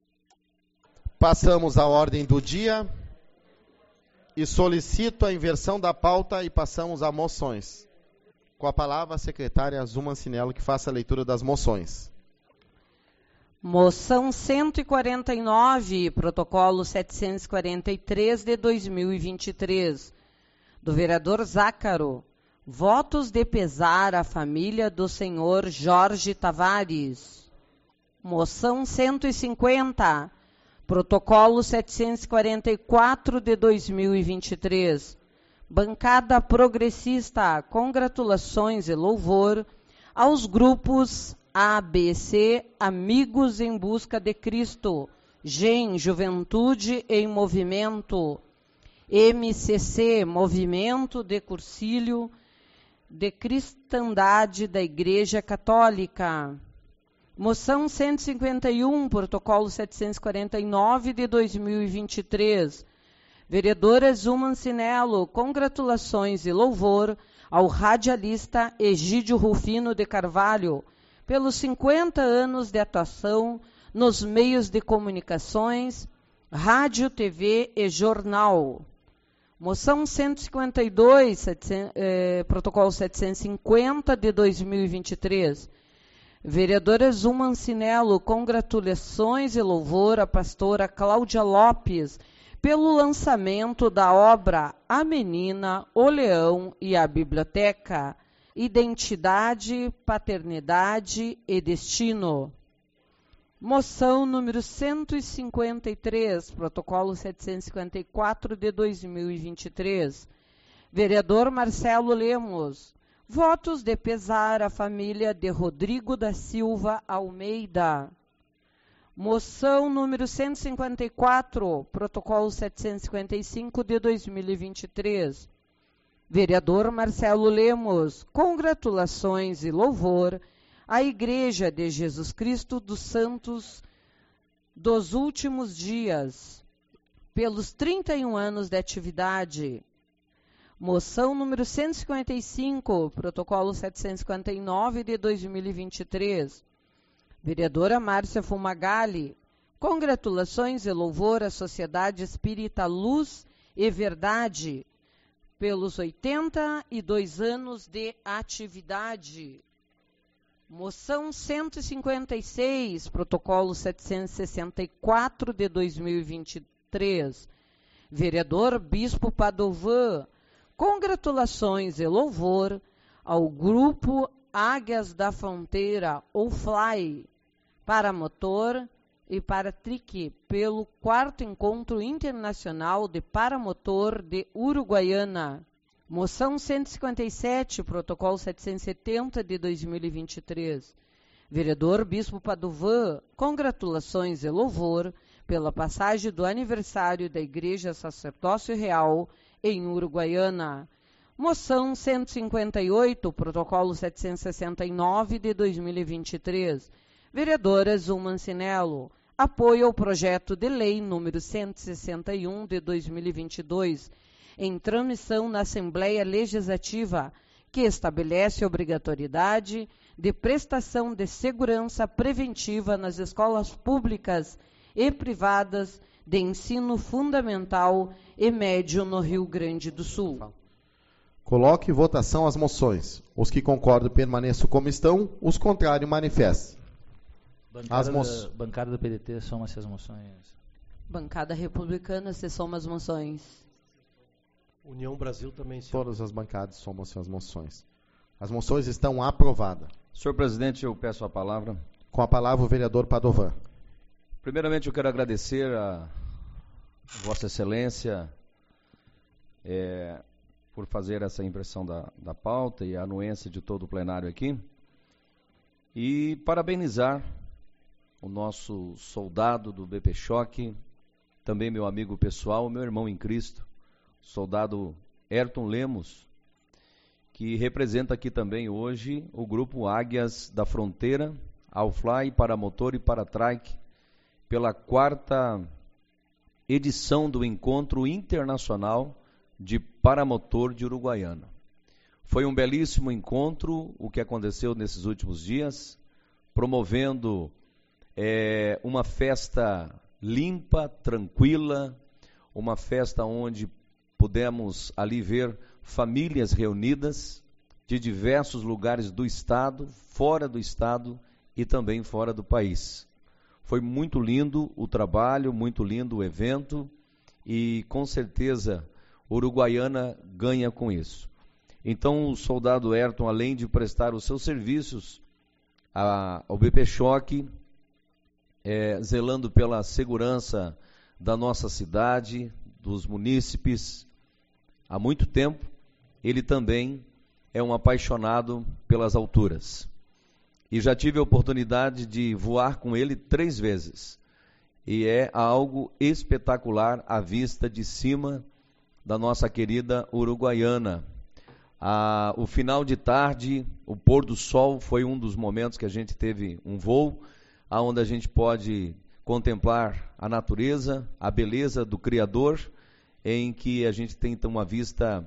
Passamos à ordem do dia e solicito a inversão da pauta e passamos a moções. Com a palavra a secretária Zuma Cinello, que faça a leitura das moções. Moção 149, protocolo 743 de 2023, do vereador Zácaro. Votos de pesar à família do senhor Jorge Tavares. Moção 150, protocolo 744 de 2023. Bancada progressista, congratulações e louvor aos grupos ABC, Amigos em Busca de Cristo, GEM, Juventude em Movimento, MCC, Movimento de Cursilho de Cristandade da Igreja Católica. Moção 151, protocolo 749 de 2023. Vereadora Zuma Cinello, congratulações e louvor ao radialista Egídio Rufino de Carvalho pelos 50 anos de atuação nos meios de comunicações, rádio, TV e jornal. Moção 152, protocolo 750 de 2023. Vereadora Zuma Cinello, congratulações e louvor à pastora Cláudia Lopes pelo lançamento da obra A Menina, o Leão e a Biblioteca, Identidade, Paternidade e Destino. Moção número 153, protocolo 754 de 2023. Vereador Marcelo Lemos. Votos de pesar à família de Rodrigo da Silva Almeida. Moção número 154, protocolo 755 de 2023. Vereador Marcelo Lemos, congratulações e louvor à Igreja de Jesus Cristo dos Santos dos Últimos Dias, pelos 31 anos de atividade. Moção número 155, protocolo 759 de 2023. Vereadora Márcia Fumagalli, congratulações e louvor à Sociedade Espírita Luz e Verdade, pelos 82 anos de atividade. Moção 156, protocolo 764 de 2023. Vereador Bispo Padovan, congratulações e louvor ao Grupo Águias da Fronteira, ou FLY, para motor e para trique, pelo 4º Encontro Internacional de Paramotor de Uruguaiana. Moção 157, protocolo 770 de 2023. Vereador Bispo Padovan, congratulações e louvor pela passagem do aniversário da Igreja Sacerdócio Real em Uruguaiana. Moção 158, protocolo 769 de 2023. Vereadora Zuma Mancinello, apoio ao projeto de lei número 161 de 2022, em tramição na Assembleia Legislativa, que estabelece a obrigatoriedade de prestação de segurança preventiva nas escolas públicas e privadas de ensino fundamental e médio no Rio Grande do Sul. Coloque em votação as moções. Os que concordam permaneçam como estão, os contrários manifestem. Bancada do PDT, soma-se as moções. Bancada republicana, se soma as moções. União Brasil também se Todas as bancadas somam-se as moções. As moções estão aprovadas. Senhor presidente, eu peço a palavra. Com a palavra o vereador Padovan. Primeiramente, eu quero agradecer a Vossa Excelência por fazer essa impressão da pauta e a anuência de todo o plenário aqui. E parabenizar o nosso soldado do BP Choque, também meu amigo pessoal, meu irmão em Cristo, o soldado Ayrton Lemos, que representa aqui também hoje o grupo Águias da Fronteira, Alfly, Paramotor e Paratrike, pela 4ª edição do Encontro Internacional de Paramotor de Uruguaiana. Foi um belíssimo encontro o que aconteceu nesses últimos dias, promovendo uma festa limpa, tranquila, uma festa onde pudemos ali ver famílias reunidas de diversos lugares do estado e também fora do país. Foi muito lindo o trabalho, muito lindo o evento e com certeza Uruguaiana ganha com isso. Então o soldado Ayrton, além de prestar os seus serviços ao BP Choque, zelando pela segurança da nossa cidade, dos munícipes, há muito tempo, ele também é um apaixonado pelas alturas. E já tive a oportunidade de voar com ele 3 vezes. E é algo espetacular à vista de cima da nossa querida Uruguaiana. O final de tarde, o pôr do sol, foi um dos momentos que a gente teve um voo, onde a gente pode contemplar a natureza, a beleza do Criador, em que a gente tem uma vista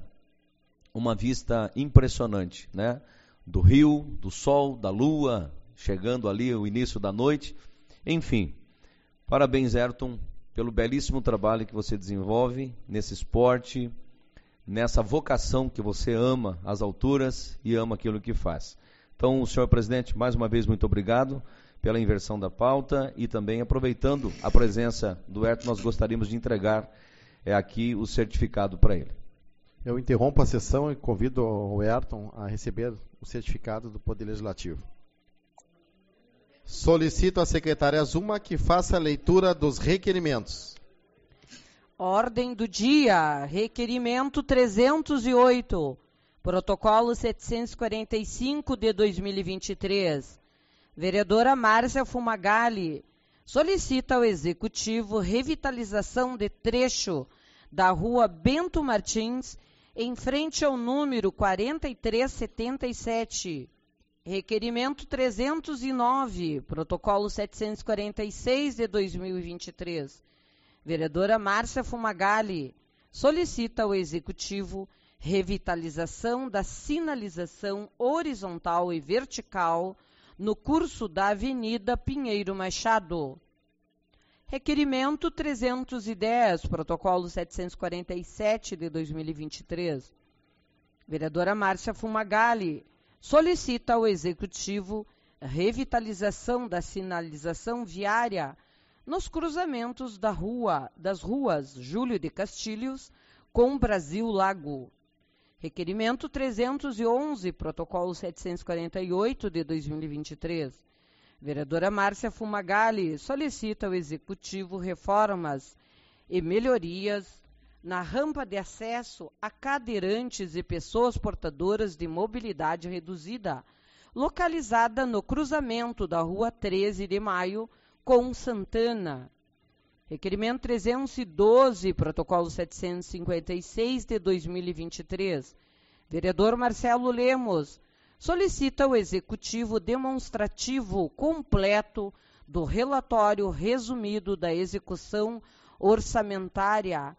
impressionante, né? Do rio, do sol, da lua, chegando ali o início da noite. Enfim, parabéns, Ayrton, pelo belíssimo trabalho que você desenvolve nesse esporte, nessa vocação que você ama as alturas e ama aquilo que faz. Então, senhor presidente, mais uma vez, muito obrigado pela inversão da pauta e também aproveitando a presença do Ayrton, nós gostaríamos de entregar aqui o certificado para ele. Eu interrompo a sessão e convido o Ayrton a receber o certificado do Poder Legislativo. Solicito à secretária Zuma que faça a leitura dos requerimentos. Ordem do dia, requerimento 308, protocolo 745 de 2023. Vereadora Márcia Fumagalli solicita ao Executivo revitalização de trecho da rua Bento Martins, em frente ao número 4377. Requerimento 309, protocolo 746 de 2023. Vereadora Márcia Fumagalli solicita ao Executivo revitalização da sinalização horizontal e vertical no curso da Avenida Pinheiro Machado. Requerimento 310, protocolo 747 de 2023. Vereadora Márcia Fumagalli solicita ao Executivo revitalização da sinalização viária nos cruzamentos das ruas Júlio de Castilhos com Brasil Lago. Requerimento 311, protocolo 748 de 2023. Vereadora Márcia Fumagalli solicita ao Executivo reformas e melhorias na rampa de acesso a cadeirantes e pessoas portadoras de mobilidade reduzida, localizada no cruzamento da Rua 13 de Maio com Santana. Requerimento 312, protocolo 756 de 2023. Vereador Marcelo Lemos solicita ao Executivo demonstrativo completo do relatório resumido da execução orçamentária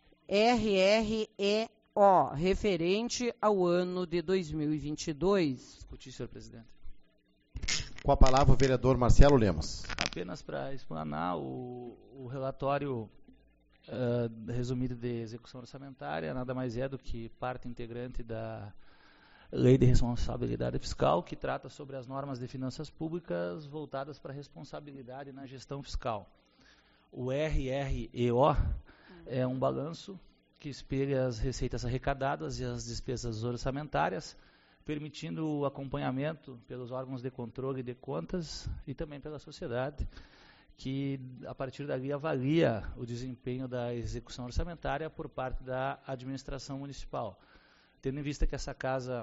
RREO, referente ao ano de 2022. Discutir, senhor presidente. Com a palavra o vereador Marcelo Lemos. Apenas para explanar o relatório resumido de execução orçamentária, nada mais é do que parte integrante da Lei de Responsabilidade Fiscal, que trata sobre as normas de finanças públicas voltadas para a responsabilidade na gestão fiscal. O RREO é um balanço que espelha as receitas arrecadadas e as despesas orçamentárias, permitindo o acompanhamento pelos órgãos de controle de contas e também pela sociedade, que a partir dali avalia o desempenho da execução orçamentária por parte da administração municipal. Tendo em vista que essa casa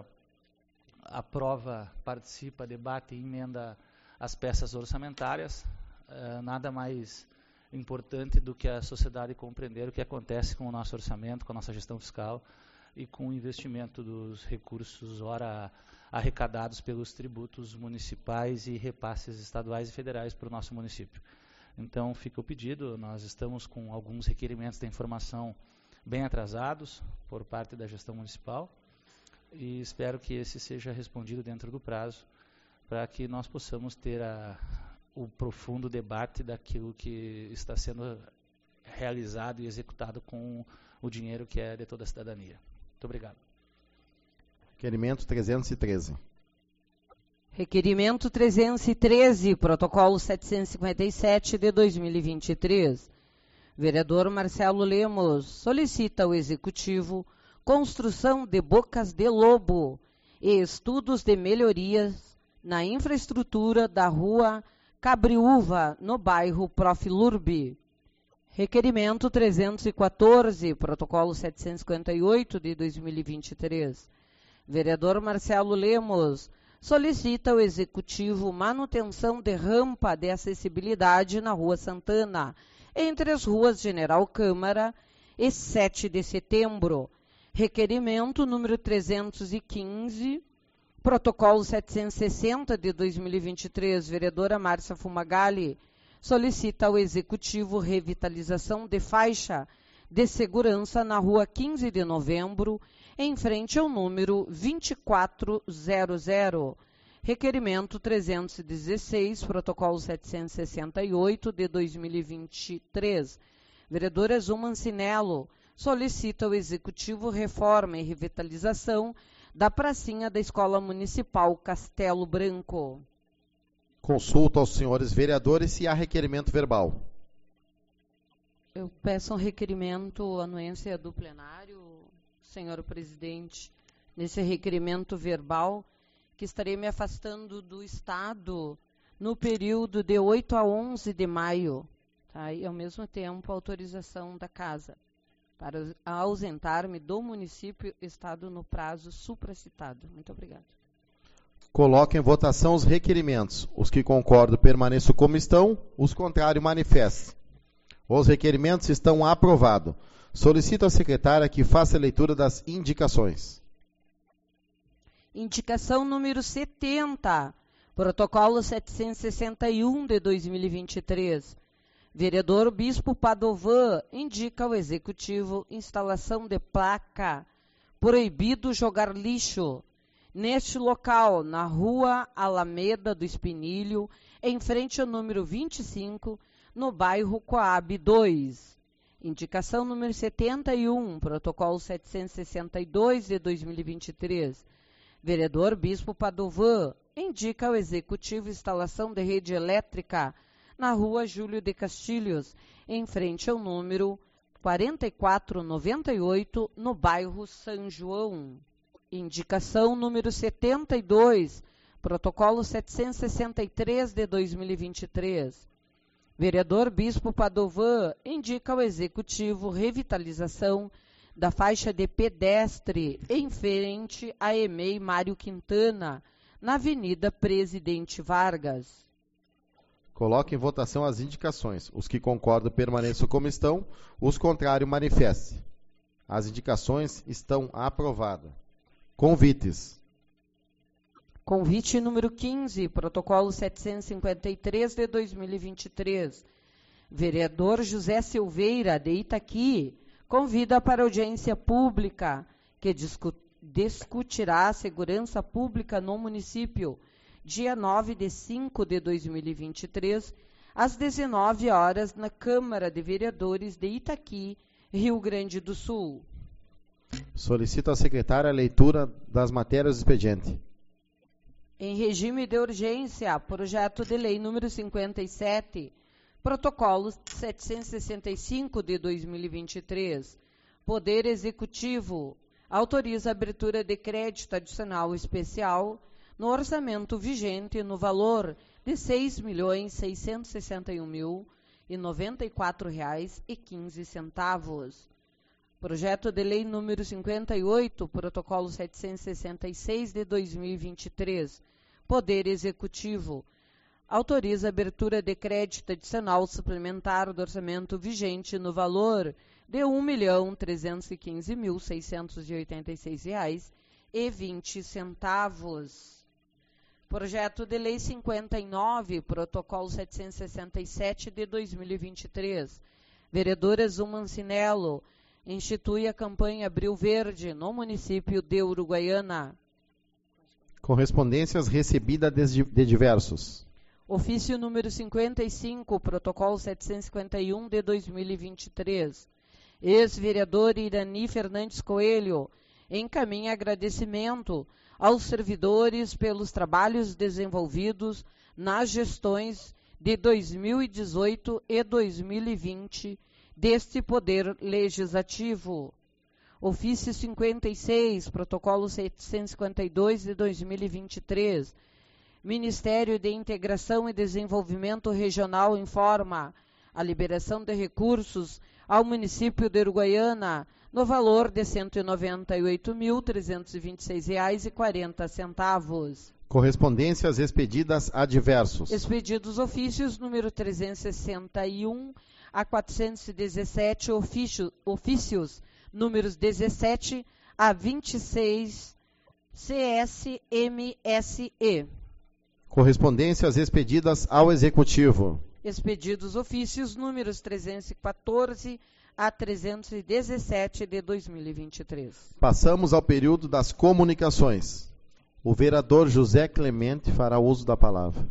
aprova, participa, debate e emenda as peças orçamentárias, nada mais importante do que a sociedade compreender o que acontece com o nosso orçamento, com a nossa gestão fiscal e com o investimento dos recursos ora arrecadados pelos tributos municipais e repasses estaduais e federais para o nosso município. Então, fica o pedido, nós estamos com alguns requerimentos de informação bem atrasados por parte da gestão municipal e espero que esse seja respondido dentro do prazo para que nós possamos ter o profundo debate daquilo que está sendo realizado e executado com o dinheiro que é de toda a cidadania. Muito obrigado. Requerimento 313. Requerimento 313, protocolo 757 de 2023. Vereador Marcelo Lemos solicita ao Executivo construção de bocas de lobo e estudos de melhorias na infraestrutura da rua Cabriúva, no bairro Prof. Lurbe. Requerimento 314, protocolo 758 de 2023. Vereador Marcelo Lemos solicita ao Executivo manutenção de rampa de acessibilidade na Rua Santana, entre as ruas General Câmara e 7 de Setembro. Requerimento número 315, protocolo 760 de 2023, vereadora Márcia Fumagalli, solicita ao Executivo revitalização de faixa de segurança na Rua 15 de Novembro, em frente ao número 2400. Requerimento 316, protocolo 768 de 2023. Vereadora Zuma Mancinello solicita ao Executivo reforma e revitalização da pracinha da Escola Municipal Castelo Branco. Consulta aos senhores vereadores se há requerimento verbal. Eu peço um requerimento, anuência do plenário, senhor presidente, nesse requerimento verbal, que estarei me afastando do Estado no período de 8 a 11 de maio, tá? E, ao mesmo tempo, autorização da Casa para ausentar-me do município Estado no prazo supracitado. Muito obrigado. Coloco em votação os requerimentos. Os que concordam permaneçam como estão, os contrários manifestem. Os requerimentos estão aprovados. Solicito à secretária que faça a leitura das indicações. Indicação número 70, protocolo 761 de 2023. Vereador Bispo Padovan indica ao Executivo instalação de placa proibido jogar lixo neste local, na Rua Alameda do Espinilho, em frente ao número 25, no bairro Coab 2. Indicação número 71, protocolo 762 de 2023. Vereador Bispo Padovan indica ao Executivo instalação de rede elétrica na rua Júlio de Castilhos, em frente ao número 4498, no bairro São João. Indicação número 72, protocolo 763 de 2023. Vereador Bispo Padovan indica ao Executivo revitalização da faixa de pedestre em frente à EMEI Mário Quintana, na Avenida Presidente Vargas. Coloque em votação as indicações. Os que concordam permaneçam como estão, os contrários manifestem. As indicações estão aprovadas. Convites. Convite número 15, protocolo 753 de 2023. Vereador José Silveira, de Itaqui, convida para audiência pública que discutirá a segurança pública no município, dia 9/5 de 2023, às 19 horas, na Câmara de Vereadores de Itaqui, Rio Grande do Sul. Solicito à secretária a leitura das matérias do expediente. Em regime de urgência, projeto de lei número 57, protocolo 765 de 2023. Poder Executivo autoriza a abertura de crédito adicional especial no orçamento vigente no valor de R$ 6.661.094,15. Projeto de lei número 58, protocolo 766 de 2023. Poder Executivo autoriza a abertura de crédito adicional suplementar do orçamento vigente no valor de R$ 1.315.686,20. Projeto de lei 59, protocolo 767 de 2023. Vereadora Zumancinello institui a campanha Abril Verde no município de Uruguaiana. Correspondências recebidas de diversos. Ofício número 55, protocolo 751 de 2023. Ex-vereador Irani Fernandes Coelho encaminha agradecimento aos servidores pelos trabalhos desenvolvidos nas gestões de 2018 e 2020 deste Poder Legislativo. Ofício 56, protocolo 752 de 2023. Ministério de Integração e Desenvolvimento Regional informa a liberação de recursos ao município de Uruguaiana no valor de R$ 198.326,40. Correspondências expedidas a diversos. Expedidos ofícios número 361 a 417, ofícios números 17 a 26, CSMSE. Correspondências expedidas ao Executivo. Expedidos ofícios números 314 a 317 de 2023. Passamos ao período das comunicações. O vereador José Clemente fará uso da palavra.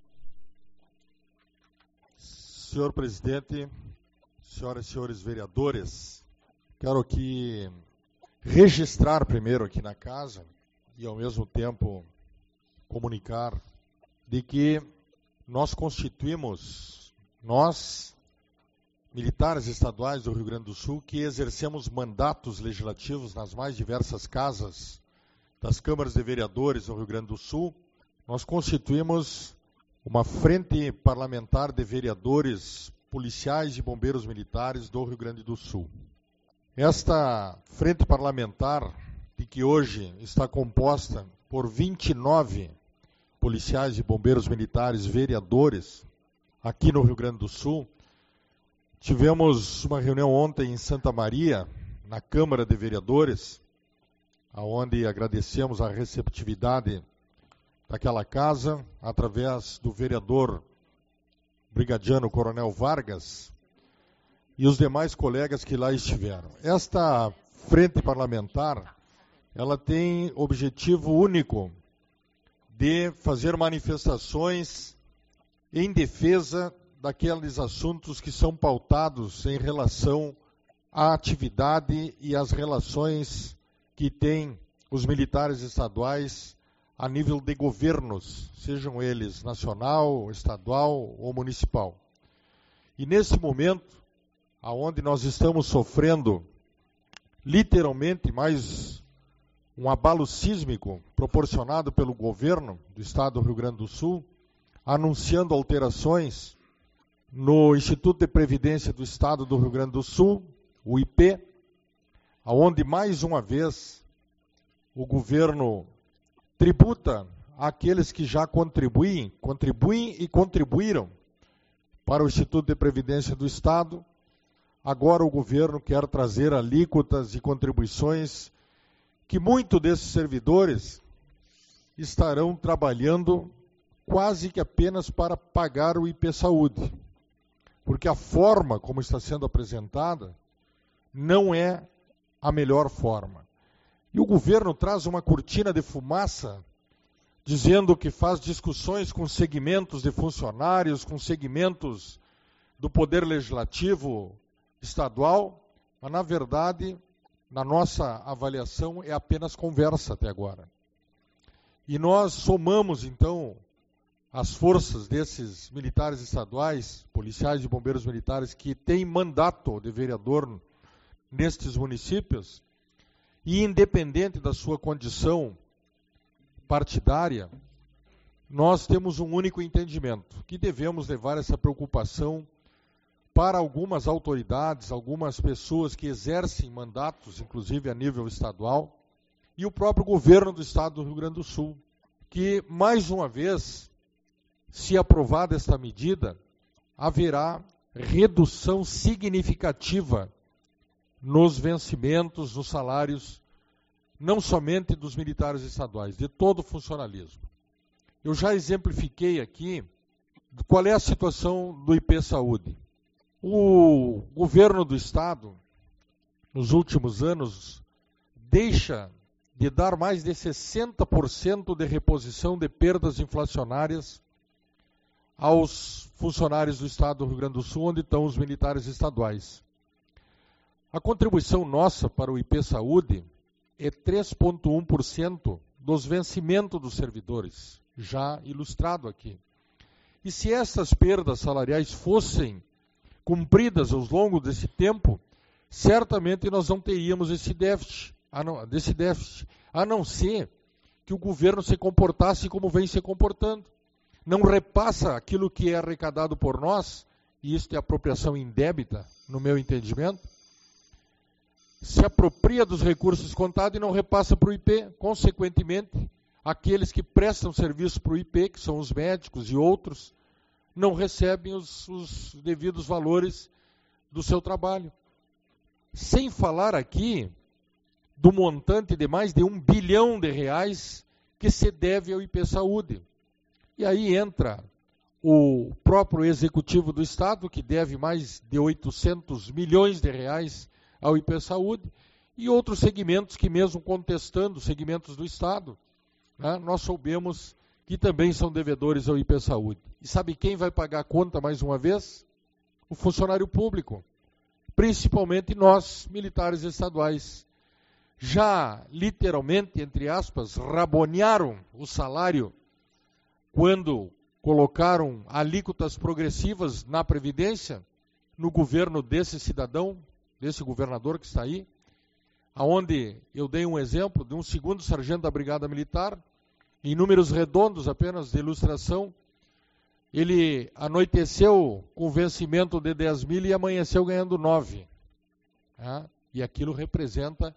Senhor presidente, senhoras e senhores vereadores, quero aqui registrar primeiro aqui na casa e ao mesmo tempo comunicar de que nós constituímos, nós, militares estaduais do Rio Grande do Sul, que exercemos mandatos legislativos nas mais diversas casas das câmaras de vereadores do Rio Grande do Sul, nós constituímos uma frente parlamentar de vereadores, policiais e bombeiros militares do Rio Grande do Sul. Esta frente parlamentar, de que hoje está composta por 29 policiais e bombeiros militares vereadores, aqui no Rio Grande do Sul, tivemos uma reunião ontem em Santa Maria, na Câmara de Vereadores, onde agradecemos a receptividade daquela casa, através do vereador brigadiano Coronel Vargas e os demais colegas que lá estiveram. Esta frente parlamentar, ela tem objetivo único de fazer manifestações em defesa daqueles assuntos que são pautados em relação à atividade e às relações que têm os militares estaduais a nível de governos, sejam eles nacional, estadual ou municipal. E nesse momento, aonde nós estamos sofrendo literalmente mais um abalo sísmico proporcionado pelo governo do estado do Rio Grande do Sul, anunciando alterações no Instituto de Previdência do Estado do Rio Grande do Sul, o IP, aonde mais uma vez o governo tributa àqueles que já contribuem e contribuíram para o Instituto de Previdência do Estado. Agora o governo quer trazer alíquotas e contribuições que muitos desses servidores estarão trabalhando quase que apenas para pagar o IP Saúde. Porque a forma como está sendo apresentada não é a melhor forma. E o governo traz uma cortina de fumaça, dizendo que faz discussões com segmentos de funcionários, com segmentos do Poder Legislativo estadual, mas, na verdade, na nossa avaliação, é apenas conversa até agora. E nós somamos, então, as forças desses militares estaduais, policiais e bombeiros militares, que têm mandato de vereador nestes municípios, e independente da sua condição partidária, nós temos um único entendimento, que devemos levar essa preocupação para algumas autoridades, algumas pessoas que exercem mandatos, inclusive a nível estadual, e o próprio governo do estado do Rio Grande do Sul, que, mais uma vez, se aprovada esta medida, haverá redução significativa nos vencimentos, nos salários, não somente dos militares estaduais, de todo o funcionalismo. Eu já exemplifiquei aqui qual é a situação do IP Saúde. O governo do estado, nos últimos anos, deixa de dar mais de 60% de reposição de perdas inflacionárias aos funcionários do estado do Rio Grande do Sul, onde estão os militares estaduais. A contribuição nossa para o IP Saúde é 3,1% dos vencimentos dos servidores, já ilustrado aqui. E se essas perdas salariais fossem cumpridas ao longo desse tempo, certamente nós não teríamos esse déficit, a não ser que o governo se comportasse como vem se comportando. Não repassa aquilo que é arrecadado por nós, e isso é apropriação indébita, no meu entendimento, se apropria dos recursos contados e não repassa para o IP. Consequentemente, aqueles que prestam serviço para o IP, que são os médicos e outros, não recebem os devidos valores do seu trabalho. Sem falar aqui do montante de mais de R$1 bilhão que se deve ao IP Saúde. E aí entra o próprio Executivo do Estado, que deve mais de R$800 milhões ao IP Saúde, e outros segmentos que, mesmo contestando segmentos do Estado, né, nós soubemos que também são devedores ao IP Saúde. E sabe quem vai pagar a conta mais uma vez? O funcionário público, principalmente nós, militares estaduais. Já, literalmente, entre aspas, rabonearam o salário quando colocaram alíquotas progressivas na Previdência, no governo desse cidadão, desse governador que está aí, aonde eu dei um exemplo de um segundo sargento da Brigada Militar, em números redondos apenas de ilustração, ele anoiteceu com vencimento de 10 mil e amanheceu ganhando 9. E aquilo representa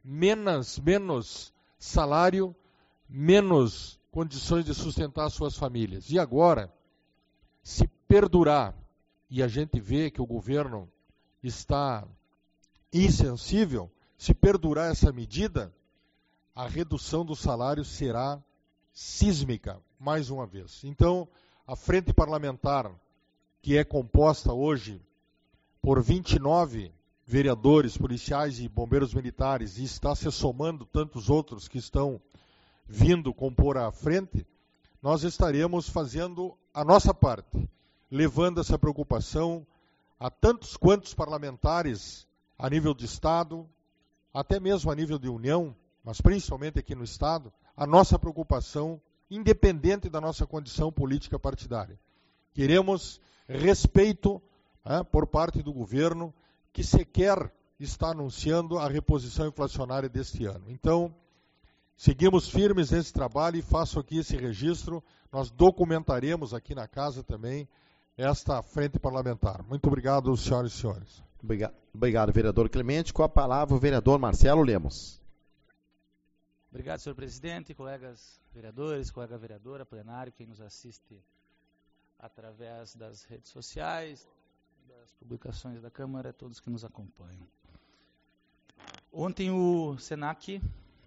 menos salário, menos condições de sustentar suas famílias. E agora, se perdurar, e a gente vê que o governo está insensível, se perdurar essa medida, a redução do salário será sísmica, mais uma vez. Então, a frente parlamentar, que é composta hoje por 29 vereadores, policiais e bombeiros militares, e está se somando tantos outros que estão vindo compor a frente, nós estaremos fazendo a nossa parte, levando essa preocupação a tantos quantos parlamentares a nível de Estado, até mesmo a nível de União, mas principalmente aqui no Estado, a nossa preocupação, independente da nossa condição política partidária. Queremos respeito por parte do governo, que sequer está anunciando a reposição inflacionária deste ano. Então, seguimos firmes nesse trabalho e faço aqui esse registro. Nós documentaremos aqui na casa também esta frente parlamentar. Muito obrigado, senhoras e senhores. Obrigado, vereador Clemente. Com a palavra, o vereador Marcelo Lemos. Obrigado, senhor presidente, colegas vereadores, colega vereadora, plenário, quem nos assiste através das redes sociais, das publicações da Câmara, todos que nos acompanham. Ontem o SENAC,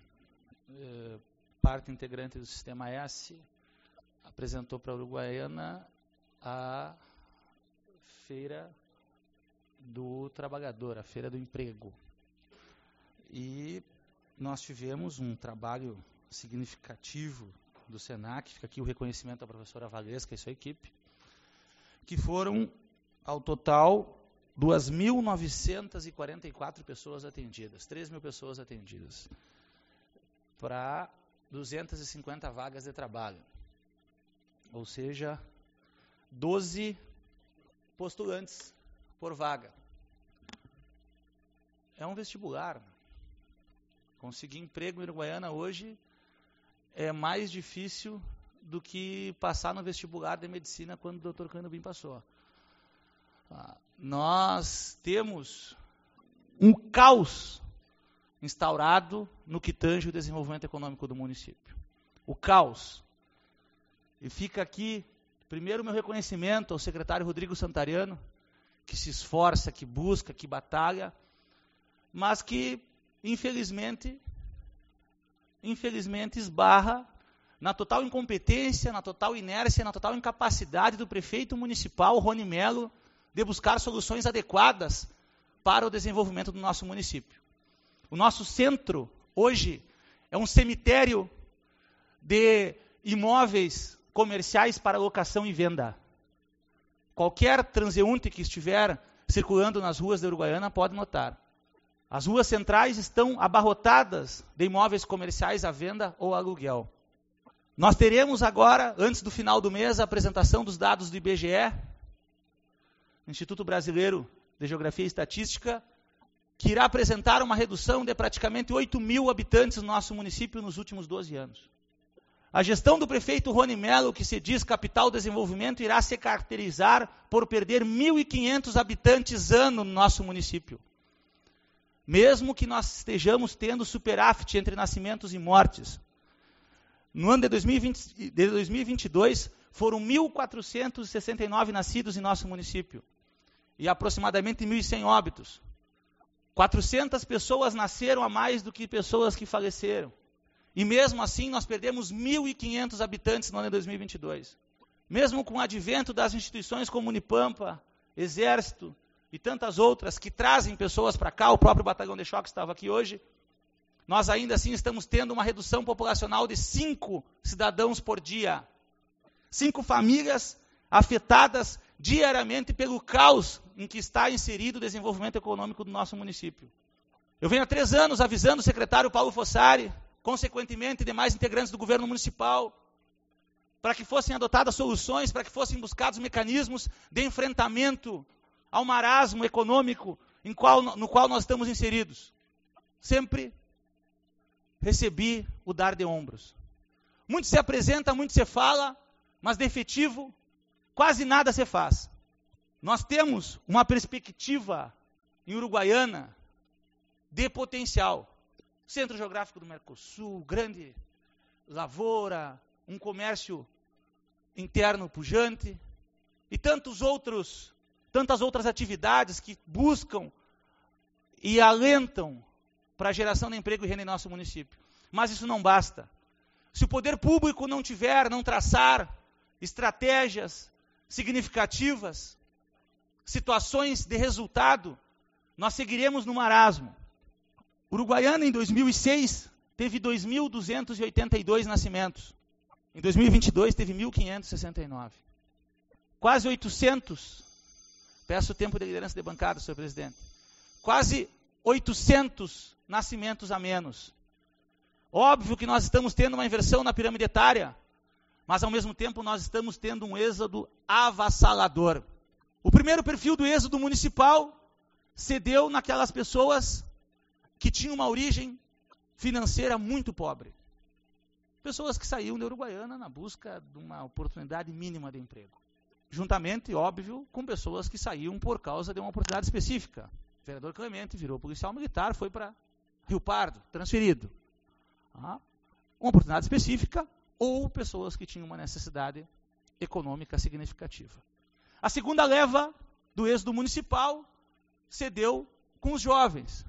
parte integrante do Sistema S, apresentou para a Uruguaiana a Feira do Trabalhador, a Feira do Emprego. E nós tivemos um trabalho significativo do SENAC, fica aqui o reconhecimento à professora Valesca e sua equipe, que foram, ao total, 2.944 pessoas atendidas, 3.000 pessoas atendidas, para 250 vagas de trabalho. Ou seja, 12 postulantes por vaga. É um vestibular. Conseguir emprego em Uruguaiana hoje é mais difícil do que passar no vestibular de medicina quando o Dr. Canubim passou. Nós temos um caos instaurado no que tange o desenvolvimento econômico do município. O caos. E fica aqui, primeiro, meu reconhecimento ao secretário Rodrigo Santariano, que se esforça, que busca, que batalha, mas que, infelizmente esbarra na total incompetência, na total inércia, na total incapacidade do prefeito municipal, Rony Melo, de buscar soluções adequadas para o desenvolvimento do nosso município. O nosso centro, hoje, é um cemitério de imóveis comerciais para locação e venda. Qualquer transeunte que estiver circulando nas ruas da Uruguaiana pode notar. As ruas centrais estão abarrotadas de imóveis comerciais à venda ou aluguel. Nós teremos agora, antes do final do mês, a apresentação dos dados do IBGE, Instituto Brasileiro de Geografia e Estatística, que irá apresentar uma redução de praticamente 8.000 habitantes no nosso município nos últimos 12 anos. A gestão do prefeito Rony Melo, que se diz capital desenvolvimento, irá se caracterizar por perder 1.500 habitantes ano no nosso município. Mesmo que nós estejamos tendo superávit entre nascimentos e mortes. No ano de 2022, foram 1.469 nascidos em nosso município e aproximadamente 1.100 óbitos. 400 pessoas nasceram a mais do que pessoas que faleceram. E mesmo assim, nós perdemos 1.500 habitantes no ano de 2022. Mesmo com o advento das instituições como Unipampa, Exército e tantas outras que trazem pessoas para cá, o próprio Batalhão de Choque estava aqui hoje, nós ainda assim estamos tendo uma redução populacional de 5 cidadãos por dia. 5 famílias afetadas diariamente pelo caos em que está inserido o desenvolvimento econômico do nosso município. Eu venho há 3 anos avisando o secretário Paulo Fossari, consequentemente demais integrantes do governo municipal, para que fossem adotadas soluções, para que fossem buscados mecanismos de enfrentamento ao marasmo econômico no qual nós estamos inseridos. Sempre recebi o dar de ombros. Muito se apresenta, muito se fala, mas de efetivo, quase nada se faz. Nós temos uma perspectiva em Uruguaiana de potencial. Centro geográfico do Mercosul, grande lavoura, um comércio interno pujante e tantas outras atividades que buscam e alentam para a geração de emprego e renda em nosso município. Mas isso não basta. Se o poder público não traçar estratégias significativas, situações de resultado, nós seguiremos no marasmo. Uruguaiana, em 2006, teve 2.282 nascimentos. Em 2022, teve 1.569. quase 800, peço tempo de liderança de bancada, senhor presidente, quase 800 nascimentos a menos. Óbvio que nós estamos tendo uma inversão na pirâmide etária, mas ao mesmo tempo nós estamos tendo um êxodo avassalador. O primeiro perfil do êxodo municipal se deu naquelas pessoas que tinham uma origem financeira muito pobre. Pessoas que saíam da Uruguaiana na busca de uma oportunidade mínima de emprego. Juntamente, óbvio, com pessoas que saíam por causa de uma oportunidade específica. O vereador Clemente virou policial militar, foi para Rio Pardo, transferido. Uma oportunidade específica, ou pessoas que tinham uma necessidade econômica significativa. A segunda leva do êxodo municipal se deu com os jovens.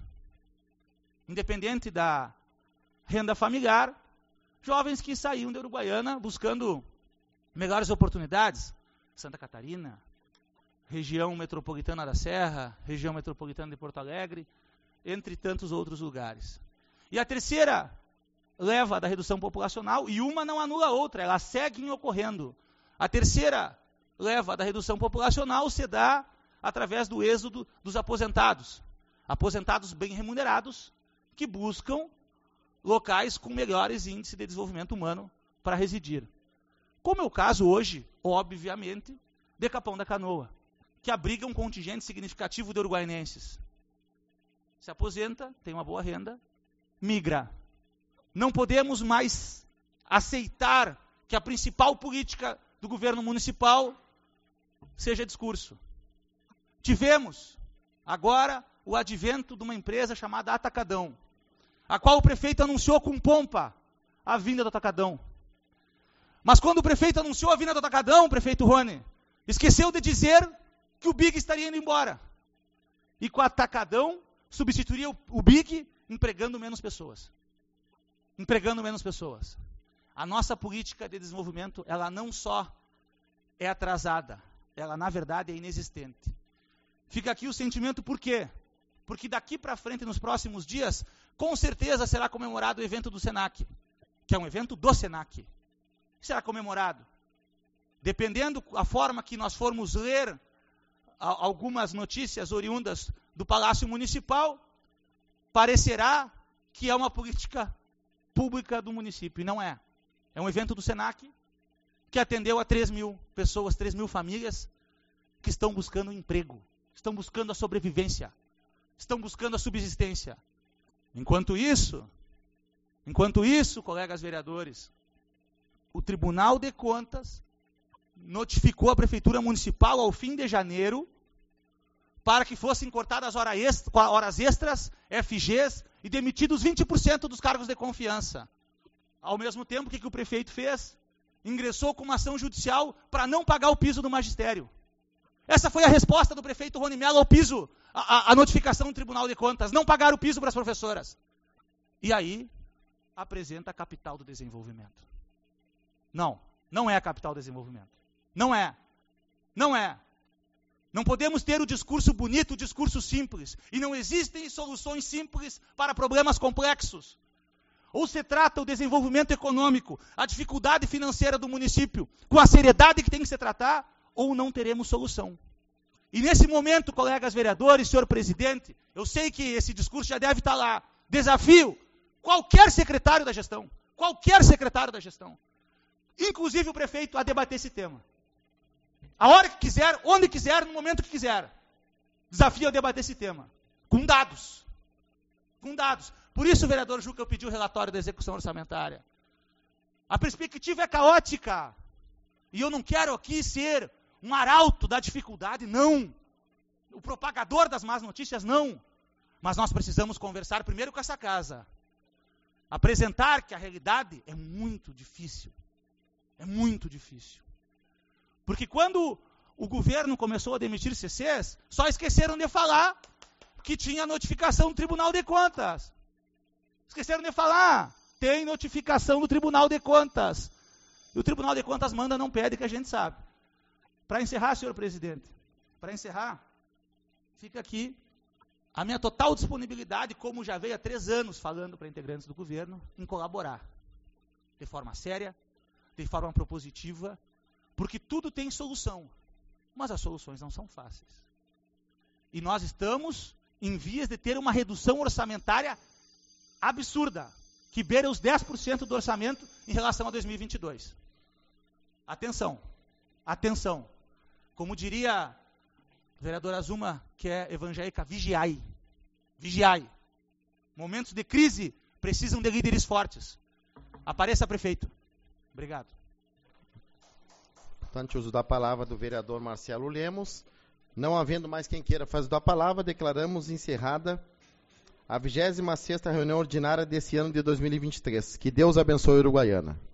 Independente da renda familiar, jovens que saíam da Uruguaiana buscando melhores oportunidades. Santa Catarina, região metropolitana da Serra, região metropolitana de Porto Alegre, entre tantos outros lugares. E a terceira leva da redução populacional, e uma não anula a outra, elas seguem ocorrendo. A terceira leva da redução populacional se dá através do êxodo dos aposentados. Aposentados bem remunerados, que buscam locais com melhores índices de desenvolvimento humano para residir. Como é o caso hoje, obviamente, de Capão da Canoa, que abriga um contingente significativo de uruguaienses. Se aposenta, tem uma boa renda, migra. Não podemos mais aceitar que a principal política do governo municipal seja discurso. Tivemos, agora, o advento de uma empresa chamada Atacadão, a qual o prefeito anunciou com pompa a vinda do Atacadão. Mas quando o prefeito anunciou a vinda do Atacadão, prefeito Rony, esqueceu de dizer que o Big estaria indo embora. E com o Atacadão, substituiria o Big empregando menos pessoas. Empregando menos pessoas. A nossa política de desenvolvimento, ela não só é atrasada, ela na verdade é inexistente. Fica aqui o sentimento por quê? Porque daqui para frente, nos próximos dias, com certeza será comemorado o evento do Senac, que é um evento do Senac. Será comemorado. Dependendo da forma que nós formos ler algumas notícias oriundas do Palácio Municipal, parecerá que é uma política pública do município, e não é. É um evento do Senac que atendeu a 3.000 pessoas, 3.000 famílias que estão buscando emprego, estão buscando a sobrevivência, estão buscando a subsistência. Enquanto isso, colegas vereadores, o Tribunal de Contas notificou a Prefeitura Municipal ao fim de janeiro para que fossem cortadas horas extras, FGs e demitidos 20% dos cargos de confiança. Ao mesmo tempo, o que o prefeito fez? Ingressou com uma ação judicial para não pagar o piso do magistério. Essa foi a resposta do prefeito Rony Mello ao piso, a notificação do Tribunal de Contas, não pagar o piso para as professoras. E aí, apresenta a capital do desenvolvimento. Não é a capital do desenvolvimento. Não é. Não podemos ter o discurso bonito, o discurso simples. E não existem soluções simples para problemas complexos. Ou se trata o desenvolvimento econômico, a dificuldade financeira do município, com a seriedade que tem que se tratar, ou não teremos solução. E nesse momento, colegas vereadores, senhor presidente, eu sei que esse discurso já deve estar lá. Desafio qualquer secretário da gestão, inclusive o prefeito, a debater esse tema. A hora que quiser, onde quiser, no momento que quiser. Desafio a debater esse tema. Com dados. Por isso, vereador Juca, eu pedi o relatório da execução orçamentária. A perspectiva é caótica. E eu não quero aqui ser um arauto da dificuldade, não. O propagador das más notícias, não. Mas nós precisamos conversar primeiro com essa casa. Apresentar que a realidade é muito difícil. Porque quando o governo começou a demitir CCs, só esqueceram de falar que tinha notificação do Tribunal de Contas. Esqueceram de falar. Tem notificação do Tribunal de Contas. E o Tribunal de Contas manda, não pede, que a gente sabe. Para encerrar, senhor presidente, fica aqui a minha total disponibilidade, como já veio há 3 anos falando para integrantes do governo, em colaborar. De forma séria, de forma propositiva, porque tudo tem solução. mas as soluções não são fáceis. E nós estamos em vias de ter uma redução orçamentária absurda, que beira os 10% do orçamento em relação a 2022. Atenção, atenção. Como diria a vereadora Azuma, que é evangélica, vigiai. Vigiai. Momentos de crise precisam de líderes fortes. Apareça, prefeito. Obrigado. Portanto, uso da palavra do vereador Marcelo Lemos. Não havendo mais quem queira fazer da palavra, declaramos encerrada a 26ª reunião ordinária desse ano de 2023. Que Deus abençoe a Uruguaiana.